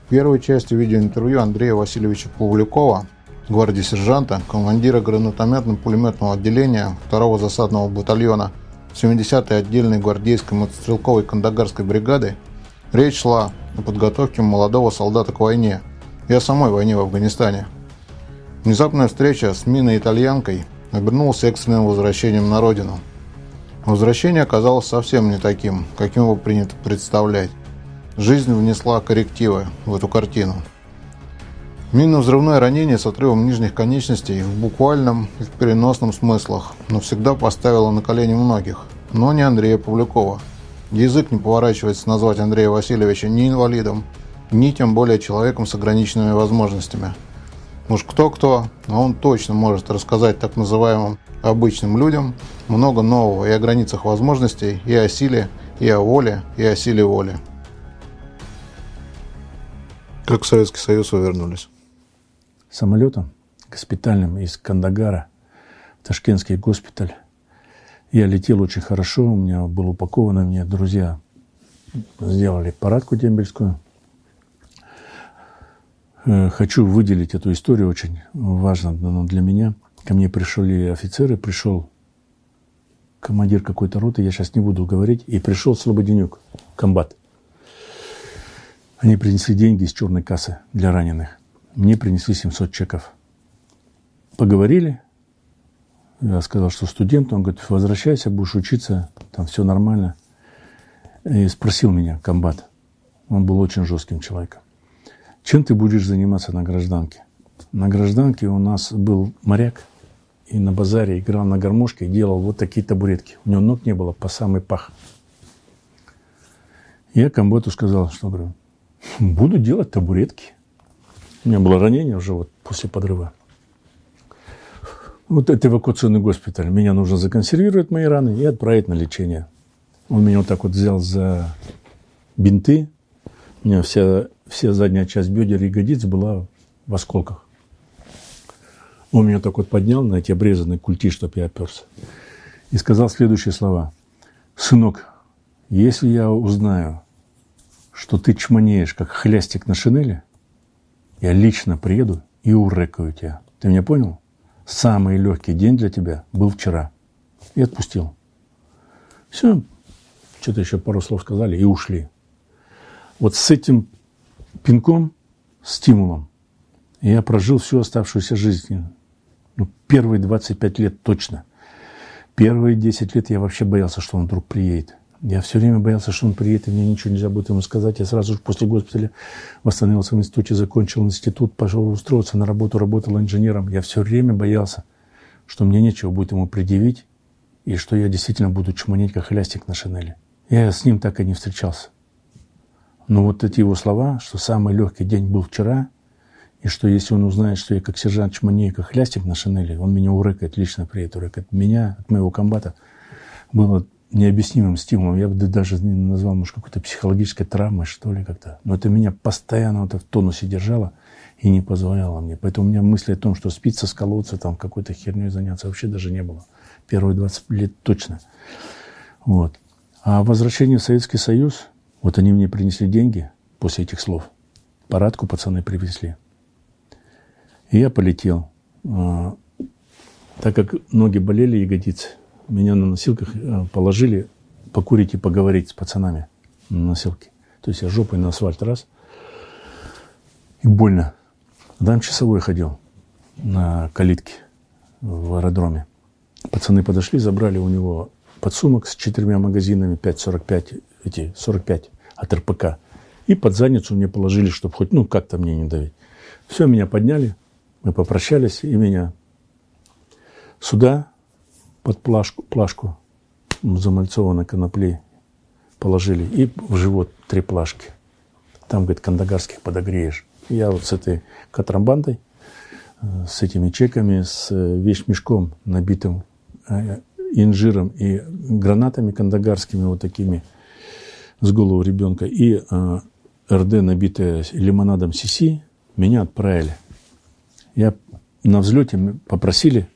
В первой части видеоинтервью Андрея Васильевича Павлюкова, гвардии сержанта, командира гранатометно-пулеметного отделения 2-го засадного батальона 70-й отдельной гвардейской мотострелковой кандагарской бригады, речь шла о подготовке молодого солдата к войне и о самой войне в Афганистане. Внезапная встреча с миной-итальянкой обернулась экстренным возвращением на родину. Возвращение оказалось совсем не таким, каким его принято представлять. Жизнь внесла коррективы в эту картину. Минно-взрывное ранение с отрывом нижних конечностей в буквальном и в переносном смыслах навсегда поставило на колени многих, но не Андрея Павлюкова. Язык не поворачивается назвать Андрея Васильевича ни инвалидом, ни тем более человеком с ограниченными возможностями. Уж кто-кто, а он точно может рассказать так называемым обычным людям много нового и о границах возможностей, и о силе, и о воле, и о силе воли. Как в Советский Союз вы вернулись? Самолетом госпитальным из Кандагара в Ташкентский госпиталь. Я летел очень хорошо, у меня был упакован, мне друзья сделали парадку дембельскую. Хочу выделить эту историю, очень важно для меня. Ко мне пришли офицеры, пришел командир какой-то роты, я сейчас не буду говорить, и пришел Слободенюк, комбат. Они принесли деньги из черной кассы для раненых. Мне принесли 700 чеков. Поговорили. Я сказал, что студент. Он говорит, возвращайся, будешь учиться, там все нормально. И спросил меня комбат. Он был очень жестким человеком. Чем ты будешь заниматься на гражданке? На гражданке у нас был моряк. И на базаре играл на гармошке и делал вот такие табуретки. У него ног не было по самый пах. Я комбату сказал, что говорю, буду делать табуретки. У меня было ранение уже вот после подрыва. Вот это эвакуационный госпиталь. Меня нужно законсервировать мои раны и отправить на лечение. Он меня вот так вот взял за бинты. У меня вся задняя часть бедер и ягодиц была в осколках. Он меня так вот поднял на эти обрезанные культи, чтоб я оперся. И сказал следующие слова. Сынок, если я узнаю, что ты чманеешь, как хлястик на шинели, я лично приеду и урэкаю тебя. Ты меня понял? Самый легкий день для тебя был вчера. И отпустил. Все. Что-то еще пару слов сказали и ушли. Вот с этим пинком, стимулом, я прожил всю оставшуюся жизнь. Первые 25 лет точно. Первые 10 лет я вообще боялся, что он вдруг приедет. Я все время боялся, что он приедет, и мне ничего нельзя будет ему сказать. Я сразу же после госпиталя восстановился в институте, закончил институт, пошел устроиться на работу, работал инженером. Я все время боялся, что мне нечего будет ему предъявить, и что я действительно буду чманеть, как хлястик на шинели. Я с ним так и не встречался. Но вот эти его слова, что самый легкий день был вчера, и что если он узнает, что я как сержант чманею, как хлястик на шинели, он меня урэкает, лично приедет, урэкает. Меня, от моего комбата, было необъяснимым стимулом. Я бы даже не назвал, может, какой-то психологической травмой, что ли, как-то. Но это меня постоянно вот в тонусе держало и не позволяло мне. Поэтому у меня мысли о том, что спиться с колодца, там, какой-то херней заняться, вообще даже не было. Первые 20 лет точно. Вот. А возвращение в Советский Союз, вот они мне принесли деньги после этих слов. Парадку пацаны привезли. И я полетел. Так как ноги болели, ягодицы, меня на носилках положили покурить и поговорить с пацанами на носилке. То есть я жопой на асфальт раз. И больно. Там часовой ходил на калитке в аэродроме. Пацаны подошли, забрали у него подсумок с 4 магазинами, 5,45, эти 45 от РПК. И под задницу мне положили, чтобы хоть, как-то мне не давить. Все, меня подняли, мы попрощались, и меня сюда под плашку замальцованной конопли положили. И в живот 3 плашки. Там, говорит, кандагарских подогреешь. Я вот с этой контрабандой, с этими чеками, с вещмешком, набитым инжиром и гранатами кандагарскими вот такими с голову ребенка, и РД, набитая лимонадом Сиси, меня отправили. Я на взлете попросили,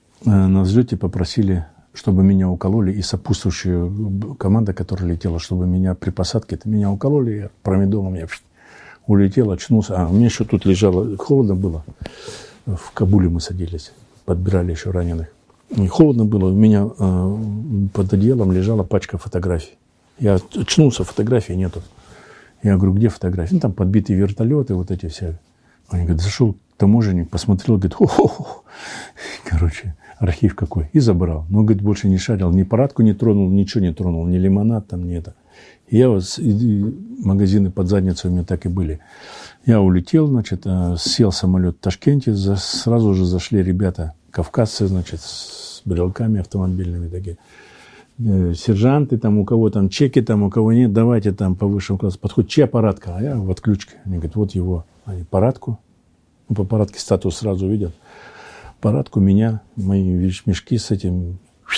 чтобы меня укололи, и сопутствующая команда, которая летела, чтобы меня при посадке, меня укололи, промедолом я улетел, очнулся. У меня еще тут лежало, холодно было. В Кабуле мы садились, подбирали еще раненых. И холодно было, у меня под одеялом лежала пачка фотографий. Я очнулся, фотографий нету. Я говорю, где фотографии? Там подбитые вертолеты, вот эти все. Они говорят, зашел таможенник, посмотрел, говорит, хо-хо-хо. Короче, архив какой. И забрал. Но, говорит, больше не шарил, ни парадку не тронул, ничего не тронул, ни лимонад там, ни это. Я магазины под задницу у меня так и были. Я улетел, значит, сел в самолет в Ташкенте, сразу же зашли ребята, кавказцы, значит, с брелками автомобильными такие. Сержанты, там, у кого там чеки, там, у кого нет, давайте там по высшему классу. Подходит, чья парадка? А я в отключке. Они говорят, вот его. Они парадку. Ну, по парадке статус сразу видят. Парадку, меня, мои мешки с этим.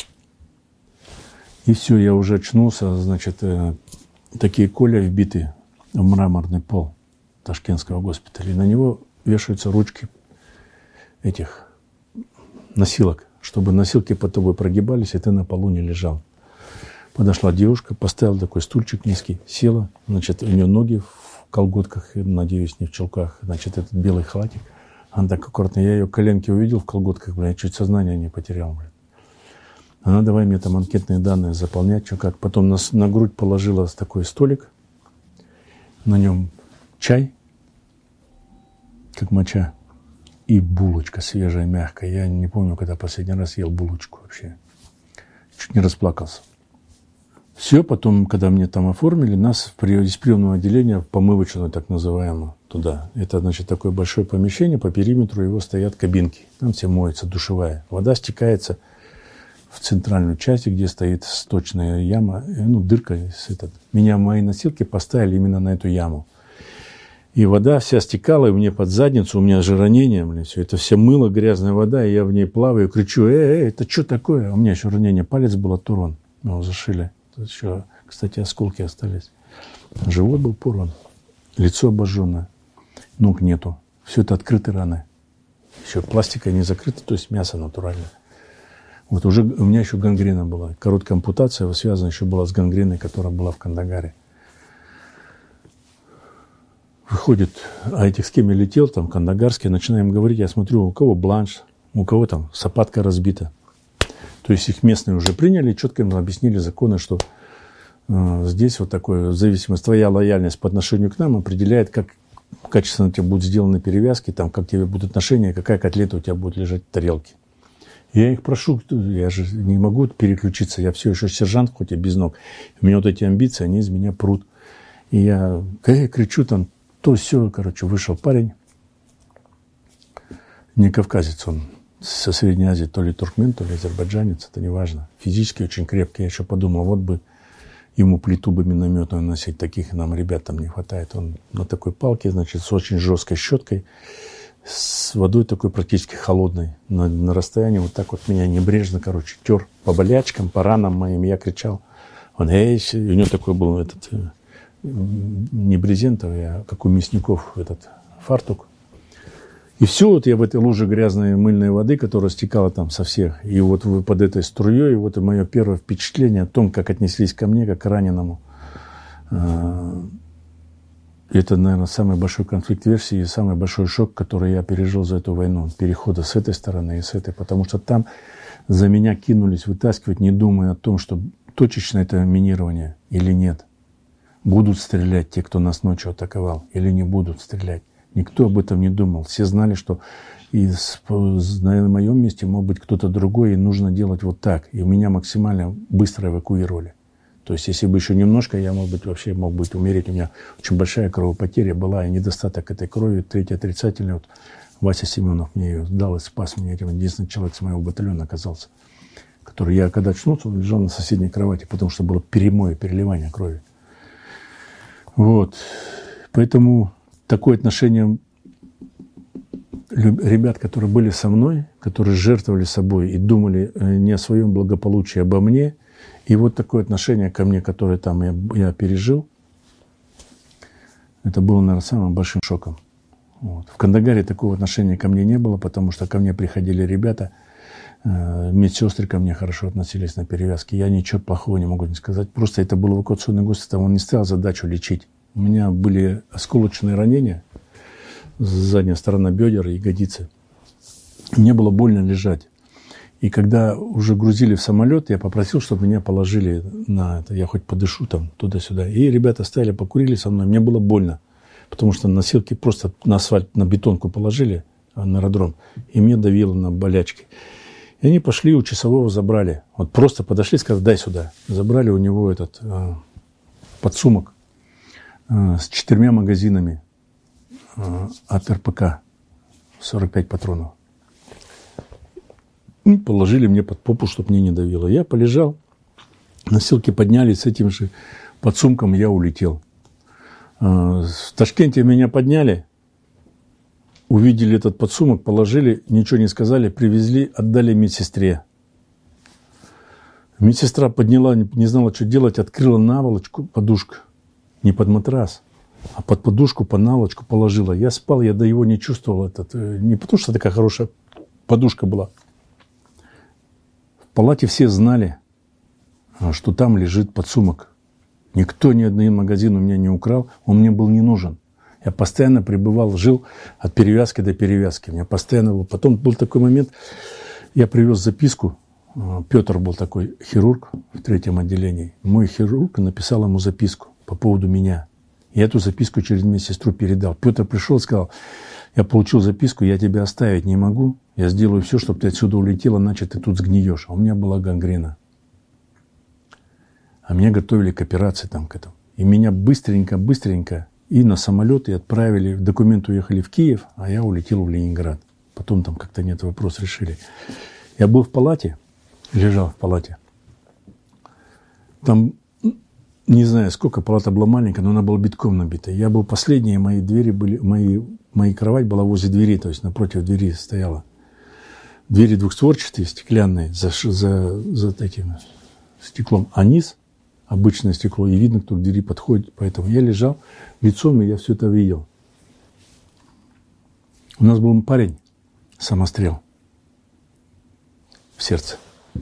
И все, я уже очнулся, значит, такие коля вбиты в мраморный пол Ташкентского госпиталя. И на него вешаются ручки этих носилок, чтобы носилки под тобой прогибались, и ты на полу не лежал. Подошла девушка, поставила такой стульчик низкий, села, значит, у нее ноги в колготках, надеюсь, не в чулках, значит, этот белый халатик. Она так аккуратно, я ее коленки увидел в колготках, я чуть сознание не потерял, блин. Она давай мне там анкетные данные заполнять, что как. Потом на грудь положила такой столик, на нем чай, как моча, и булочка свежая, мягкая. Я не помню, когда последний раз ел булочку вообще. Чуть не расплакался. Все, потом, когда мне там оформили, нас из приемного отделения в помывочную, так называемую, туда. Это, значит, такое большое помещение, по периметру его стоят кабинки. Там все моется, душевая. Вода стекается в центральную часть, где стоит сточная яма, ну, дырка. Меня мои носилки поставили именно на эту яму. И вода вся стекала, и мне под задницу, у меня же ранение, блин, все. Это вся мыло, грязная вода, и я в ней плаваю, кричу, это что такое? У меня еще ранение, палец был оторван, его зашили. Тут еще, кстати, осколки остались. Живот был порван, лицо обожженное, ног нету. Все это открытые раны. Еще пластика не закрыта, то есть мясо натуральное. Вот уже у меня еще гангрена была. Короткая ампутация связана еще была с гангреной, которая была в Кандагаре. Выходит, а этих с кем я летел, там, кандагарские, начинаем говорить, я смотрю, у кого бланш, у кого там сапатка разбита. То есть их местные уже приняли, четко им объяснили законы, что здесь вот такое, в зависимости, твоя лояльность по отношению к нам определяет, как качественно у тебя будут сделаны перевязки, там, как тебе будут отношения, какая котлета у тебя будет лежать в тарелке. Я их прошу, я же не могу переключиться, я все еще сержант, хоть и без ног. У меня вот эти амбиции, они из меня прут. И я кричу там, то все, короче, вышел парень, не кавказец, он со Средней Азии, то ли туркмен, то ли азербайджанец, это не важно. Физически очень крепкий. Я еще подумал, вот бы ему плиту бы минометную носить, таких нам ребят там не хватает. Он на такой палке, значит, с очень жесткой щеткой, с водой такой практически холодной, на расстоянии вот так вот меня небрежно, короче, тер по болячкам, по ранам моим. Я кричал, он, у него такой был этот, не брезентовый, а как у мясников этот фартук. И все, вот я в этой луже грязной мыльной воды, которая стекала там со всех, и вот под этой струей, вот мое первое впечатление о том, как отнеслись ко мне, как к раненому. Это, наверное, самый большой конфликт версии и самый большой шок, который я пережил за эту войну. Перехода с этой стороны и с этой. Потому что там за меня кинулись вытаскивать, не думая о том, что точечно это минирование или нет. Будут стрелять те, кто нас ночью атаковал, или не будут стрелять. Никто об этом не думал. Все знали, что на моем месте мог быть кто-то другой, и нужно делать вот так. И меня максимально быстро эвакуировали. То есть, если бы еще немножко, я, мог быть умереть. У меня очень большая кровопотеря была, и недостаток этой крови. Третий отрицательный. Вот Вася Семенов мне ее дал и спас меня. Этим единственный человек с моего батальона оказался. Который я, когда очнулся, он лежал на соседней кровати, потому что было переливание крови. Вот. Поэтому такое отношение ребят, которые были со мной, которые жертвовали собой и думали не о своем благополучии, а обо мне, и вот такое отношение ко мне, которое там я пережил, это было, наверное, самым большим шоком. Вот. В Кандагаре такого отношения ко мне не было, потому что ко мне приходили ребята, медсестры ко мне хорошо относились на перевязки. Я ничего плохого не могу не сказать. Просто это был эвакуационный госпиталь, он не ставил задачу лечить. У меня были осколочные ранения, задняя сторона бедер и ягодицы. Мне было больно лежать. И когда уже грузили в самолет, я попросил, чтобы меня положили на это. Я хоть подышу там туда-сюда. И ребята стояли, покурили со мной. Мне было больно. Потому что носилки просто на асфальт, на бетонку положили, на аэродром. И мне давило на болячки. И они пошли, у часового забрали. Вот просто подошли, сказали, дай сюда. Забрали у него этот подсумок с 4 магазинами от РПК. 45 патронов. И положили мне под попу, чтобы мне не давило. Я полежал, носилки поднялись, с этим же подсумком я улетел. В Ташкенте меня подняли, увидели этот подсумок, положили, ничего не сказали, привезли, отдали медсестре. Медсестра подняла, не знала, что делать, открыла наволочку, подушку, не под матрас, а под подушку, под наволочку положила. Я спал, я до его не чувствовал. Не потому, что такая хорошая подушка была. В палате все знали, что там лежит подсумок. Никто ни один магазин у меня не украл, он мне был не нужен. Я постоянно пребывал, жил от перевязки до перевязки. У меня постоянно был. Потом был такой момент, я привез записку. Петр был такой хирург в 3-м отделении. Мой хирург написал ему записку по поводу меня. Я эту записку через медсестру передал. Петр пришел и сказал, я получил записку, я тебя оставить не могу. Я сделаю все, чтобы ты отсюда улетел, иначе ты тут сгниешь. А у меня была гангрена. А меня готовили к операции там к этому. И меня быстренько и на самолет, и отправили. Документы уехали в Киев, а я улетел в Ленинград. Потом там как-то нет, вопрос решили. Я был в палате, лежал в палате. Там, не знаю, сколько, палата была маленькая, но она была битком набита. Я был последний, мои двери были, моя кровать была возле двери, то есть напротив двери стояла. Двери двухстворчатые, стеклянные, за таким стеклом. А низ обычное стекло, и видно, кто к двери подходит. Поэтому я лежал лицом, и я все это видел. У нас был парень, самострел в сердце.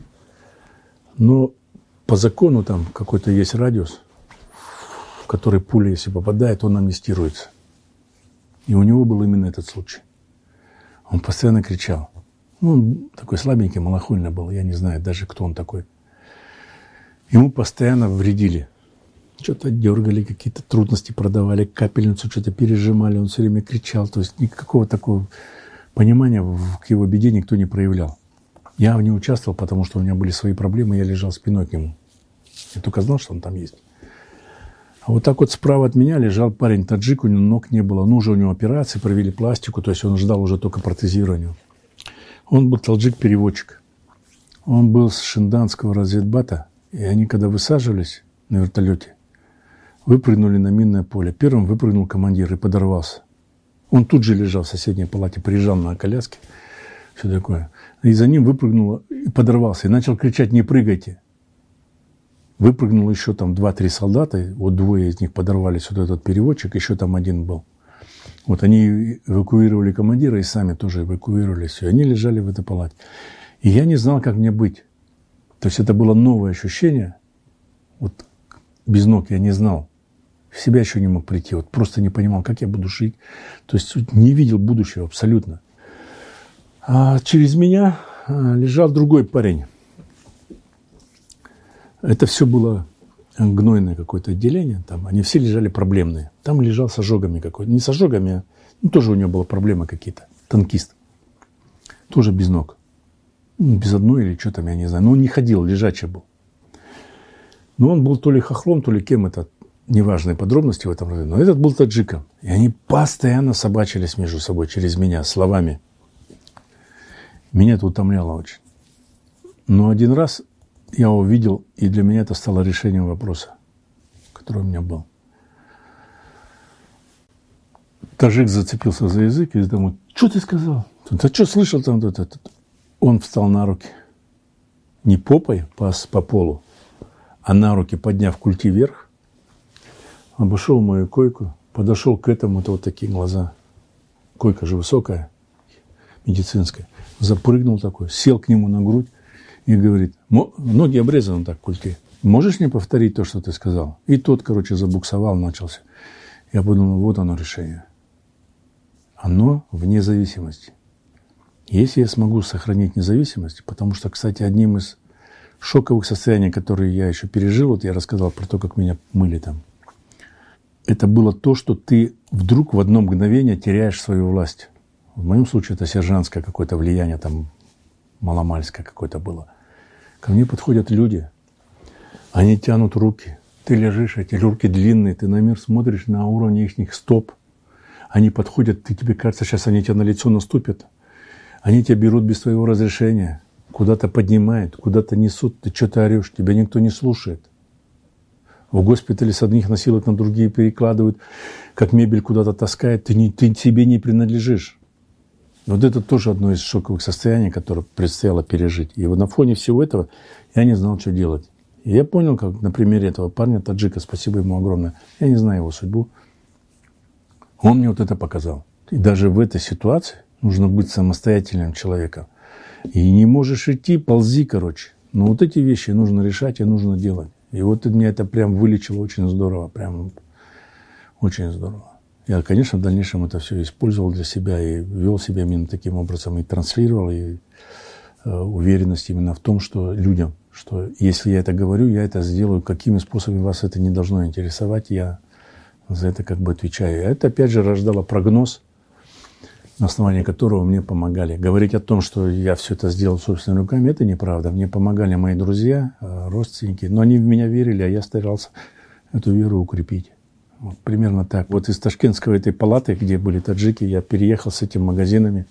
Но по закону там какой-то есть радиус, в который пуля, если попадает, он амнистируется. И у него был именно этот случай. Он постоянно кричал. Ну, он такой слабенький, малохольный был. Я не знаю даже, кто он такой. Ему постоянно вредили. Что-то дергали, какие-то трудности продавали, капельницу что-то пережимали. Он все время кричал. То есть никакого такого понимания к его беде никто не проявлял. Я в ней участвовал, потому что у меня были свои проблемы, я лежал спиной к нему. Я только знал, что он там есть. А вот так вот справа от меня лежал парень таджик, у него ног не было. Ну, уже у него операции, провели пластику, то есть он ждал уже только протезирования. Он был таджик-переводчик. Он был с Шинданского разведбата, и они, когда высаживались на вертолете, выпрыгнули на минное поле. Первым выпрыгнул командир и подорвался. Он тут же лежал в соседней палате, приезжал на коляске, все такое. И за ним выпрыгнул и подорвался, и начал кричать: «Не прыгайте!» Выпрыгнул еще там 2-3 солдата, вот 2 из них подорвались, вот этот переводчик, еще там 1 был. Вот они эвакуировали командира и сами тоже эвакуировались. И они лежали в этой палате. И я не знал, как мне быть. То есть это было новое ощущение. Вот без ног я не знал. В себя еще не мог прийти. Вот просто не понимал, как я буду жить. То есть не видел будущего абсолютно. А через меня лежал другой парень. Это все было гнойное какое-то отделение. Там они все лежали проблемные. Там лежал с ожогами какой-то. Не с ожогами, а тоже у него была проблема какие-то. Танкист. Тоже без ног. Без одной или что там, я не знаю. Но он не ходил, лежачий был. Но он был то ли хохлом, то ли кем, это неважные подробности в этом. Но этот был таджиком. И они постоянно собачились между собой через меня словами. Меня это утомляло очень. Но один раз я увидел, и для меня это стало решением вопроса, который у меня был. Таджик зацепился за язык и думает: что ты сказал? Да что слышал там? Он встал на руки. Не попой по полу, а на руки, подняв культи вверх, обошел мою койку, подошел к этому, это вот такие глаза. Койка же высокая, медицинская. Запрыгнул такой, сел к нему на грудь и говорит: ноги обрезаны так, культи. Можешь мне повторить то, что ты сказал? И тот, забуксовал, начался. Я подумал, вот оно решение. Оно вне зависимости. Если я смогу сохранить независимость, потому что, кстати, одним из шоковых состояний, которые я еще пережил, вот я рассказал про то, как меня мыли там, это было то, что ты вдруг в одно мгновение теряешь свою власть. В моем случае это сержантское какое-то влияние, там маломальское какое-то было. Ко мне подходят люди, они тянут руки, ты лежишь, эти руки длинные, ты на мир смотришь на уровне их стоп. Они подходят, тебе кажется, сейчас они тебя на лицо наступят. Они тебя берут без твоего разрешения, куда-то поднимают, куда-то несут, ты что-то орешь, тебя никто не слушает. В госпитале с одних носилок на другие перекладывают, как мебель куда-то таскают, ты себе не принадлежишь. Вот это тоже одно из шоковых состояний, которое предстояло пережить. И вот на фоне всего этого я не знал, что делать. И я понял, как на примере этого парня, таджика, спасибо ему огромное, я не знаю его судьбу, он мне вот это показал. И даже в этой ситуации нужно быть самостоятельным человеком. И не можешь идти, ползи, короче. Но вот эти вещи нужно решать и нужно делать. И вот меня это прям вылечило очень здорово, прям очень здорово. Я, конечно, в дальнейшем это все использовал для себя и вел себя именно таким образом, и транслировал, и уверенность именно в том, что людям, что если я это говорю, я это сделаю, какими способами вас это не должно интересовать, я за это как бы отвечаю. Это, опять же, рождало прогноз, на основании которого мне помогали. Говорить о том, что я все это сделал собственными руками, это неправда. Мне помогали мои друзья, родственники, но они в меня верили, а я старался эту веру укрепить. Вот, примерно так. Вот из ташкентской этой палаты, где были таджики, я переехал с этими магазинами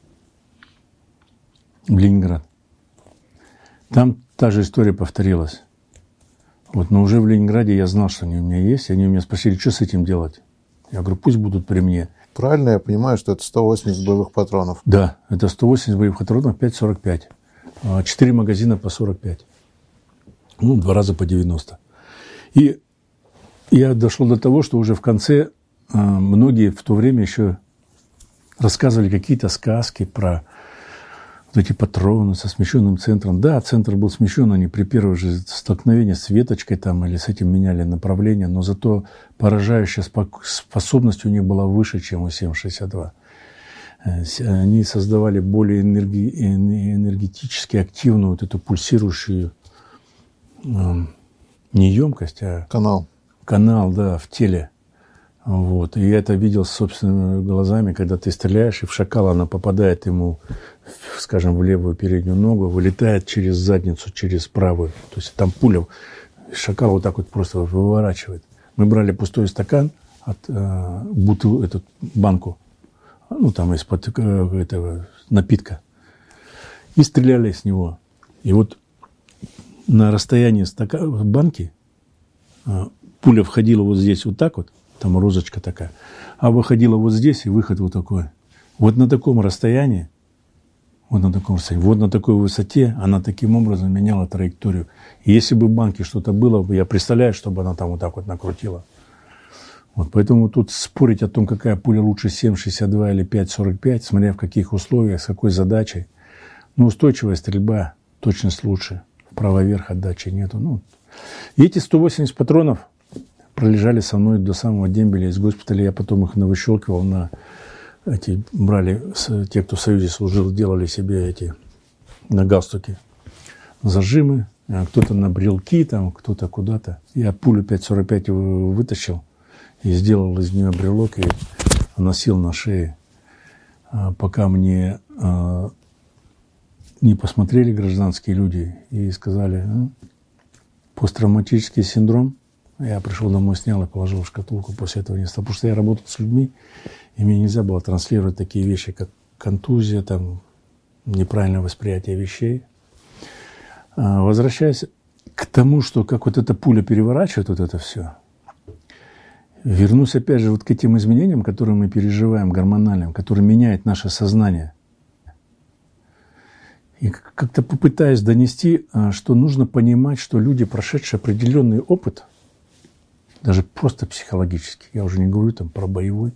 в Ленинград. Там та же история повторилась. Вот, но уже в Ленинграде я знал, что они у меня есть. Они у меня спросили, что с этим делать. Я говорю, пусть будут при мне. Правильно я понимаю, что это 180 боевых патронов? Да, это 180 боевых патронов, 5,45. 4 магазина по 45. Ну, 2 раза по 90. И я дошел до того, что уже в конце многие в то время еще рассказывали какие-то сказки про вот эти патроны со смещенным центром. Да, центр был смещен, они при первом же столкновении с веточкой там или с этим меняли направление, но зато поражающая способность у них была выше, чем у 7,62. Они создавали более энергетически активную вот эту пульсирующую не емкость, а канал, да, в теле. Вот. И я это видел собственными глазами, когда ты стреляешь, и в шакала она попадает ему, скажем, в левую переднюю ногу, вылетает через задницу, через правую. То есть там пуля, шакал вот так вот просто выворачивает. Мы брали пустой стакан, эту банку, ну там из-под этого напитка, и стреляли с него. И вот на расстоянии банки пуля входила вот здесь вот так вот, там розочка такая, а выходила вот здесь, и выход вот такой. Вот на таком расстоянии, вот на такой высоте она таким образом меняла траекторию. И если бы в банке что-то было, я представляю, чтобы она там вот так вот накрутила. Вот поэтому тут спорить о том, какая пуля лучше, 7,62 или 5,45, смотря в каких условиях, с какой задачей. Ну, устойчивая стрельба, точность лучше. Вправо-вверх отдачи нету. Ну, и эти 180 патронов пролежали со мной до самого дембеля из госпиталя. Я потом их навыщелкивал брали, те, кто в Союзе служил, делали себе эти на галстуки зажимы, кто-то на брелки, там, кто-то куда-то. Я пулю 5,45 вытащил и сделал из нее брелок и носил на шее, пока мне не посмотрели гражданские люди и сказали, посттравматический синдром. Я пришел домой, снял и положил в шкатулку, после этого не стал. Потому что я работал с людьми, и мне нельзя было транслировать такие вещи, как контузия, там, неправильное восприятие вещей. Возвращаясь к тому, что как вот эта пуля переворачивает вот это все, вернусь опять же вот к этим изменениям, которые мы переживаем, гормональным, которые меняют наше сознание. И как-то попытаюсь донести, что нужно понимать, что люди, прошедшие определенный опыт, даже просто психологически, я уже не говорю там про боевой,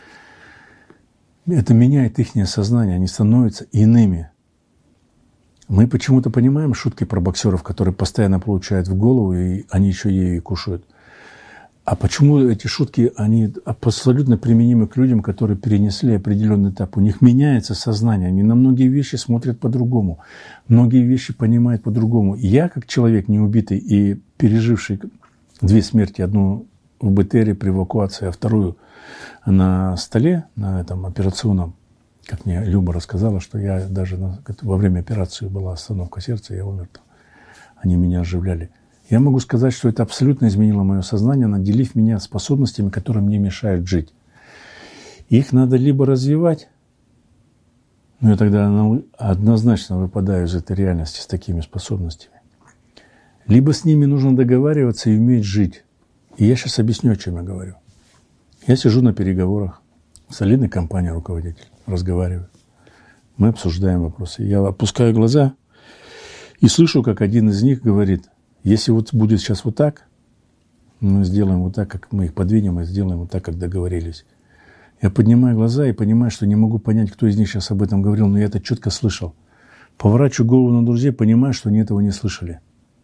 это меняет их сознание, они становятся иными. Мы почему-то понимаем шутки про боксеров, которые постоянно получают в голову, и они еще ею и кушают. А почему эти шутки, они абсолютно применимы к людям, которые перенесли определенный этап? У них меняется сознание, они на многие вещи смотрят по-другому, многие вещи понимают по-другому. Я, как человек неубитый и переживший 2 смерти, одну в БТРе при эвакуации, а вторую на столе, на этом операционном, как мне Люба рассказала, что я даже во время операции была остановка сердца, я умер там. Они меня оживляли. Я могу сказать, что это абсолютно изменило мое сознание, наделив меня способностями, которые мне мешают жить. Их надо либо развивать, но я тогда однозначно выпадаю из этой реальности с такими способностями, либо с ними нужно договариваться и уметь жить. И я сейчас объясню, о чем я говорю. Я сижу на переговорах, солидной компании руководитель, разговариваю. Мы обсуждаем вопросы. Я опускаю глаза и слышу, как один из них говорит: если вот будет сейчас вот так, мы сделаем вот так, как мы их подвинем, и сделаем вот так, как договорились. Я поднимаю глаза и понимаю, что не могу понять, кто из них сейчас об этом говорил, но я это четко слышал. Поворачиваю голову на друзей, понимаю, что они этого не слышали.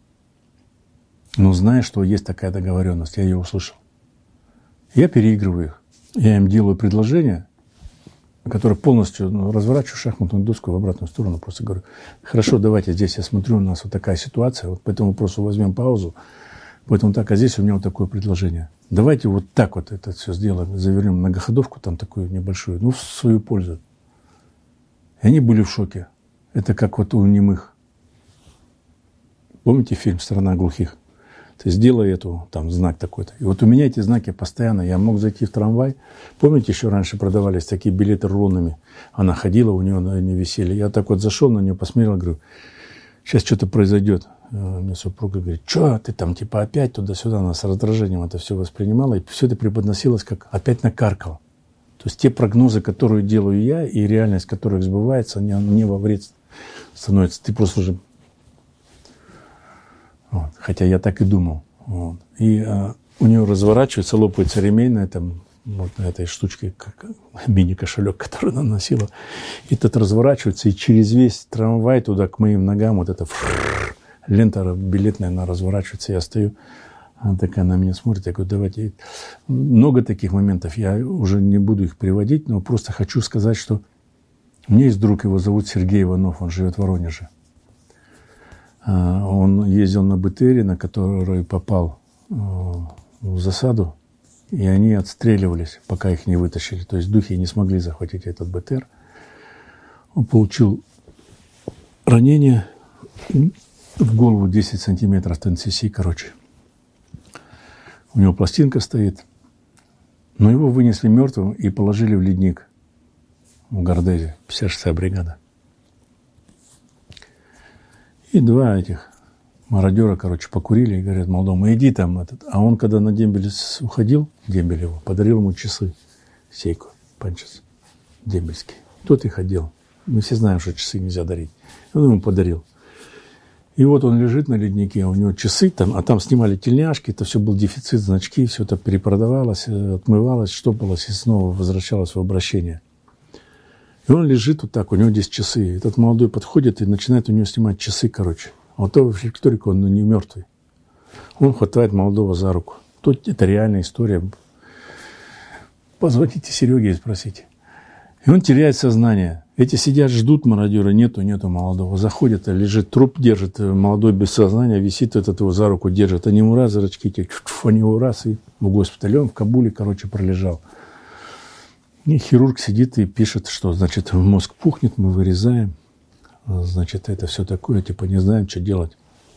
Но зная, что есть такая договоренность, я ее услышал. Я переигрываю их. Я им делаю предложение, которое полностью разворачиваю шахматную доску в обратную сторону. Просто говорю: хорошо, давайте здесь я смотрю, у нас вот такая ситуация, вот по этому вопросу возьмем паузу. Поэтому так, а здесь у меня вот такое предложение. Давайте вот так вот это все сделаем, завернем многоходовку там такую небольшую, в свою пользу. И они были в шоке. Это как вот у немых. Помните фильм «Страна глухих»? Ты сделай эту, там, знак такой-то. И вот у меня эти знаки постоянно. Я мог зайти в трамвай. Помните, еще раньше продавались такие билеты рулонами? Она ходила, у нее они висели. Я так вот зашел на нее, посмотрел, говорю: сейчас что-то произойдет. Мне супруга говорит: что ты там, типа, опять туда-сюда? Она с раздражением это все воспринимала. И все это преподносилось, как опять накаркало. То есть те прогнозы, которые делаю я, и реальность, которая сбывается, они не во вред становятся. Ты просто уже... Вот. Хотя я так и думал. Вот. И у нее разворачивается, лопается ремень на этом, вот на этой штучке, как мини-кошелек, который она носила. И тот разворачивается, и через весь трамвай туда к моим ногам вот эта лента билетная, она разворачивается. Я стою, она такая на меня смотрит. Я говорю: давайте. Много таких моментов, я уже не буду их приводить, но просто хочу сказать, что у меня есть друг, его зовут Сергей Иванов, он живет в Воронеже. Он ездил на БТРе, на который попал в засаду, и они отстреливались, пока их не вытащили. То есть духи не смогли захватить этот БТР. Он получил ранение в голову 10 сантиметров ТНСС, короче. У него пластинка стоит. Но его вынесли мертвым и положили в ледник в Гордезе, 56-я бригада. И 2 этих мародера, короче, покурили и говорят молодому: иди там этот. А он, когда на дембель уходил, дембель его, подарил ему часы, сейку, панчес, дембельский. Тот их одел. Мы все знаем, что часы нельзя дарить. Он ему подарил. И вот он лежит на леднике, а у него часы там, а там снимали тельняшки, это все был дефицит, значки, все это перепродавалось, отмывалось, штопалось и снова возвращалось в обращение. И он лежит вот так, у него здесь часы. Этот молодой подходит и начинает у него снимать часы, короче. А вот в рефлекторику он не мертвый. Он хватает молодого за руку. Тут это реальная история. Позвоните Сереге и спросите. И он теряет сознание. Эти сидят, ждут мародера, нету молодого. Заходит, лежит, труп держит, молодой без сознания, висит, этот его за руку держит. Они ему раз, зрачки эти, они его раз, и в госпитале. Он в Кабуле, короче, пролежал. И хирург сидит и пишет, что, значит, мозг пухнет, мы вырезаем. Значит, это все такое, типа, не знаем, что делать.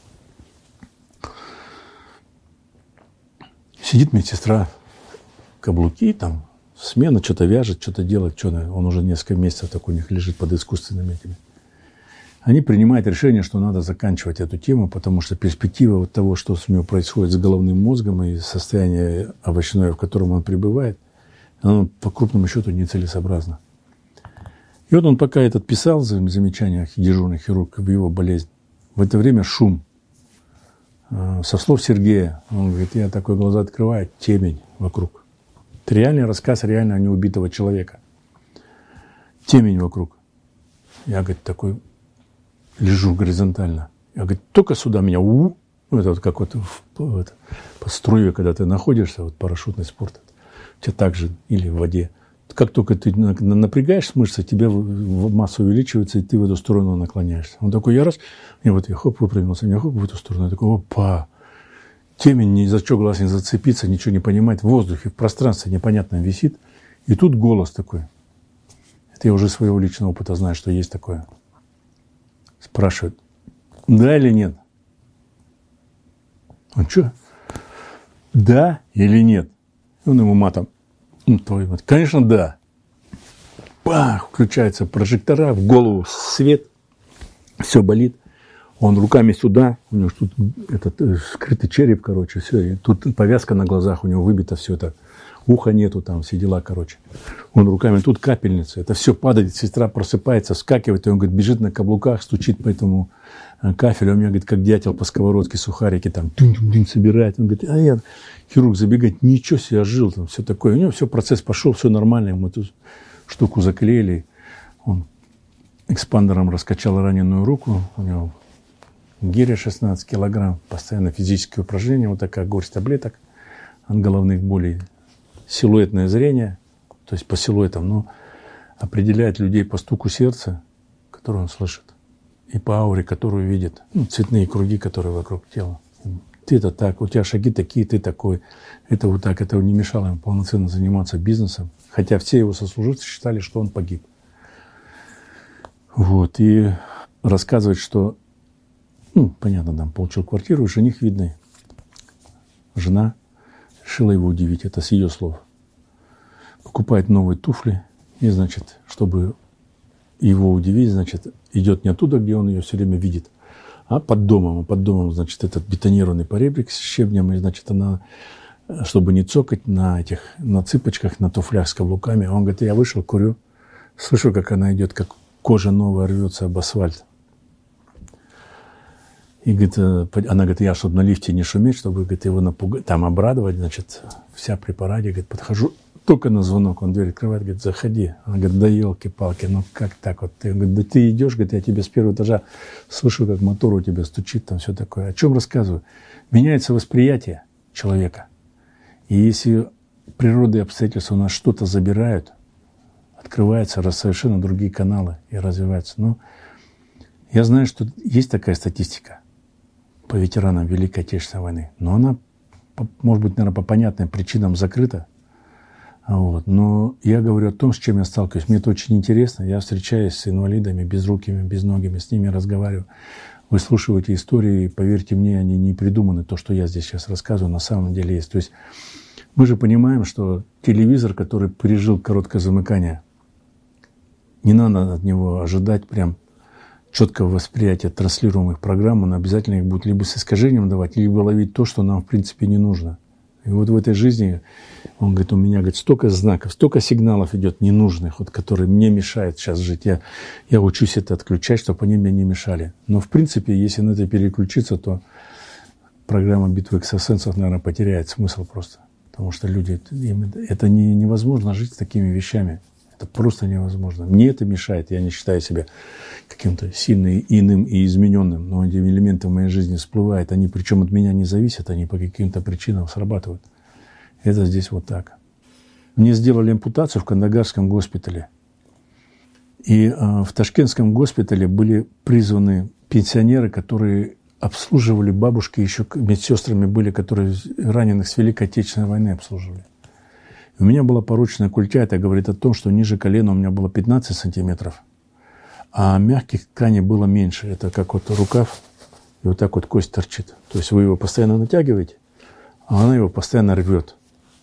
Сидит медсестра, каблуки, там, смена, что-то вяжет, что-то делает. Он уже несколько месяцев так у них лежит под искусственными этими. Они принимают решение, что надо заканчивать эту тему, потому что перспектива вот того, что с него происходит с головным мозгом и состояние овощное, в котором он пребывает, оно по крупному счету нецелесообразно. И вот он пока этот писал замечания, дежурный хирург, в его болезнь, в это время шум. Со слов Сергея, он говорит: я такой глаза открываю, темень вокруг. Это реальный рассказ реально неубитого человека. Темень вокруг. Я, говорит, такой лежу горизонтально. Я, говорит, только сюда меня, Ну, это вот как вот по струе, когда ты находишься, вот парашютный спорт. У тебя так же, или в воде. Как только ты напрягаешь мышцы, у тебя масса увеличивается, и ты в эту сторону наклоняешься. Он такой, я вот я хоп, выпрямился, я хоп, в эту сторону. Я такой, опа. Темень, ни за что глаз не зацепиться, ничего не понимать. В воздухе, в пространстве непонятно висит. И тут голос такой. Это я уже из своего личного опыта знаю, что есть такое. Спрашивает, да или нет? Он что? Да или нет? Он ему матом. Твою мать. Конечно, да. Бах! Включаются прожектора, в голову свет. Все болит. Он руками сюда. У него тут скрытый череп, короче. Все. И тут повязка на глазах. У него выбито все это. Уха нету, там все дела, короче. Он руками. Тут капельница. Это все падает. Сестра просыпается, вскакивает. И он, говорит, бежит на каблуках, стучит по этому кафелю. У меня, говорит, как дятел по сковородке сухарики там собирает. Он говорит, а я... Хирург забегает, ничего себе, ожил, там все такое. У него все, процесс пошел, все нормально. Ему эту штуку заклеили. Он экспандером раскачал раненую руку. У него гиря 16 килограмм. Постоянно физические упражнения. Вот такая горсть таблеток от головных болей. Силуэтное зрение. То есть по силуэтам. Но определяет людей по стуку сердца, который он слышит. И по ауре, которую видит. Ну, цветные круги, которые вокруг тела. Ты это так, у тебя шаги такие, ты такой. Это вот так, это не мешало ему полноценно заниматься бизнесом. Хотя все его сослуживцы считали, что он погиб. Вот, и рассказывать, что, понятно, там получил квартиру, жених видный. Жена решила его удивить, это с ее слов. Покупает новые туфли, и, значит, чтобы его удивить, значит, идет не оттуда, где он ее все время видит, а под домом, значит, этот бетонированный поребрик с щебнем, и, значит, она, чтобы не цокать на цыпочках, на туфлях с каблуками, он говорит, я вышел, курю, слышу, как она идет, как кожа новая рвется об асфальт. И, говорит, она говорит, я, чтобы на лифте не шуметь, чтобы, говорит, его напугать, там обрадовать, значит, вся при параде, говорит, подхожу, только на звонок, он дверь открывает, говорит, заходи. Она говорит, да елки-палки, ну как так вот? Ты, говорит, да ты идешь, говорит, я тебе с первого этажа слышу, как мотор у тебя стучит, там все такое. О чем рассказываю? Меняется восприятие человека. И если природа и обстоятельства у нас что-то забирают, открываются совершенно другие каналы и развиваются. Но я знаю, что есть такая статистика по ветеранам Великой Отечественной войны, но она, может быть, наверное, по понятным причинам закрыта. Вот. Но я говорю о том, с чем я сталкиваюсь. Мне это очень интересно. Я встречаюсь с инвалидами, безрукими, безногими, с ними разговариваю. Выслушиваю эти истории, и, поверьте мне, они не придуманы. То, что я здесь сейчас рассказываю, на самом деле есть. То есть мы же понимаем, что телевизор, который пережил короткое замыкание, не надо от него ожидать прям четкого восприятия транслируемых программ. Он обязательно их будет либо с искажением давать, либо ловить то, что нам, в принципе, не нужно. И вот в этой жизни, он говорит, у меня, говорит, столько знаков, столько сигналов идет ненужных, вот, которые мне мешают сейчас жить. Я учусь это отключать, чтобы они мне не мешали. Но, в принципе, если на это переключиться, то программа битвы экстрасенсов, наверное, потеряет смысл просто. Потому что люди, это невозможно жить с такими вещами. Это просто невозможно. Мне это мешает. Я не считаю себя каким-то сильно иным и измененным. Но эти элементы в моей жизни всплывают. Они причем от меня не зависят. Они по каким-то причинам срабатывают. Это здесь вот так. Мне сделали ампутацию в Кандагарском госпитале. И в Ташкентском госпитале были призваны пенсионеры, которые обслуживали бабушки, еще медсестрами были, которые раненых с Великой Отечественной войны обслуживали. У меня была порочная культя, это говорит о том, что ниже колена у меня было 15 сантиметров, а мягких тканей было меньше. Это как вот рукав, и вот так вот кость торчит. То есть вы его постоянно натягиваете, а она его постоянно рвет.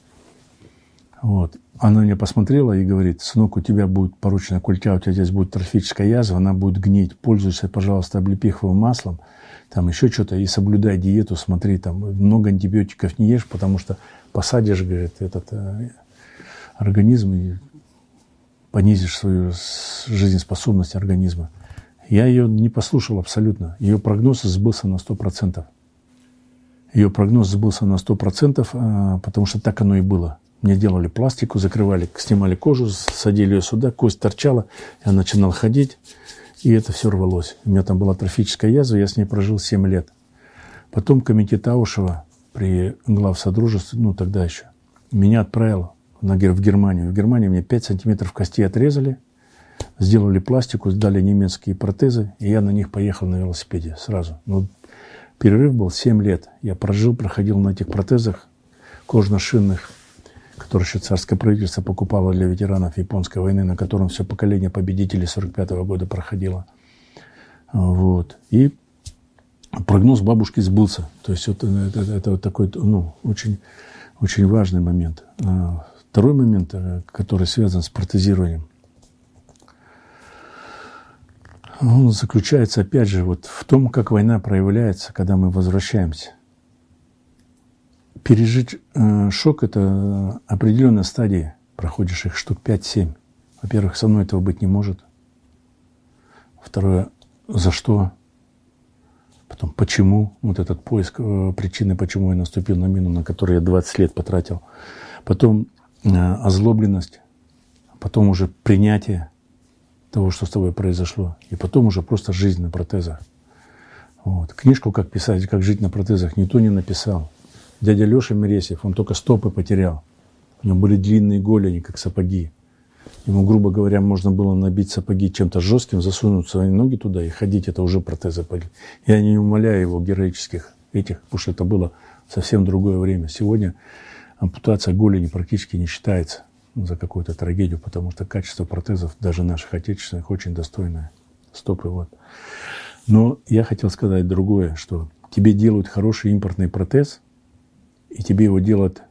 Вот. Она меня посмотрела и говорит, сынок, у тебя будет порочная культя, у тебя здесь будет трофическая язва, она будет гнить. Пользуйся, пожалуйста, облепиховым маслом, там еще что-то, и соблюдай диету, смотри, там много антибиотиков не ешь, потому что посадишь, говорит, этот организм и понизишь свою жизнеспособность организма. Я ее не послушал абсолютно. Ее прогноз сбылся на 100%. Ее прогноз сбылся на 100%, потому что так оно и было. Мне делали пластику, закрывали, снимали кожу, садили ее сюда, кость торчала, я начинал ходить, и это все рвалось. У меня там была трофическая язва, я с ней прожил 7 лет. Потом комитет Аушева при главсодружестве, ну тогда еще, меня отправил в Германию. В Германии мне 5 сантиметров кости отрезали, сделали пластику, дали немецкие протезы, и я на них поехал на велосипеде сразу. Но перерыв был 7 лет. Я проходил на этих протезах кожно-шинных, которые еще царское правительство покупало для ветеранов японской войны, на котором все поколение победителей 1945 года проходило. Вот. И прогноз бабушки сбылся. То есть это вот такой, ну, очень, очень важный момент. Второй момент, который связан с протезированием, он заключается, опять же, вот в том, как война проявляется, когда мы возвращаемся. Пережить шок – это определенная стадия. Проходишь их штук 5-7. Во-первых, со мной этого быть не может. Второе, за что? Потом, почему? Вот этот поиск причины, почему я наступил на мину, на которую я 20 лет потратил. Потом озлобленность. Потом уже принятие того, что с тобой произошло. И потом уже просто жизнь на протезах. Вот. Книжку «Как писать, как жить на протезах» никто не написал. Дядя Леша Мересьев, он только стопы потерял. У него были длинные голени, как сапоги. Ему, грубо говоря, можно было набить сапоги чем-то жестким, засунуть свои ноги туда и ходить. Это уже протезы. Я не умаляю его героических этих, потому что это было совсем другое время. Сегодня ампутация голени практически не считается за какую-то трагедию, потому что качество протезов, даже наших отечественных, очень достойное. Стопы, вот. Но я хотел сказать другое, что тебе делают хороший импортный протез, и тебе его делает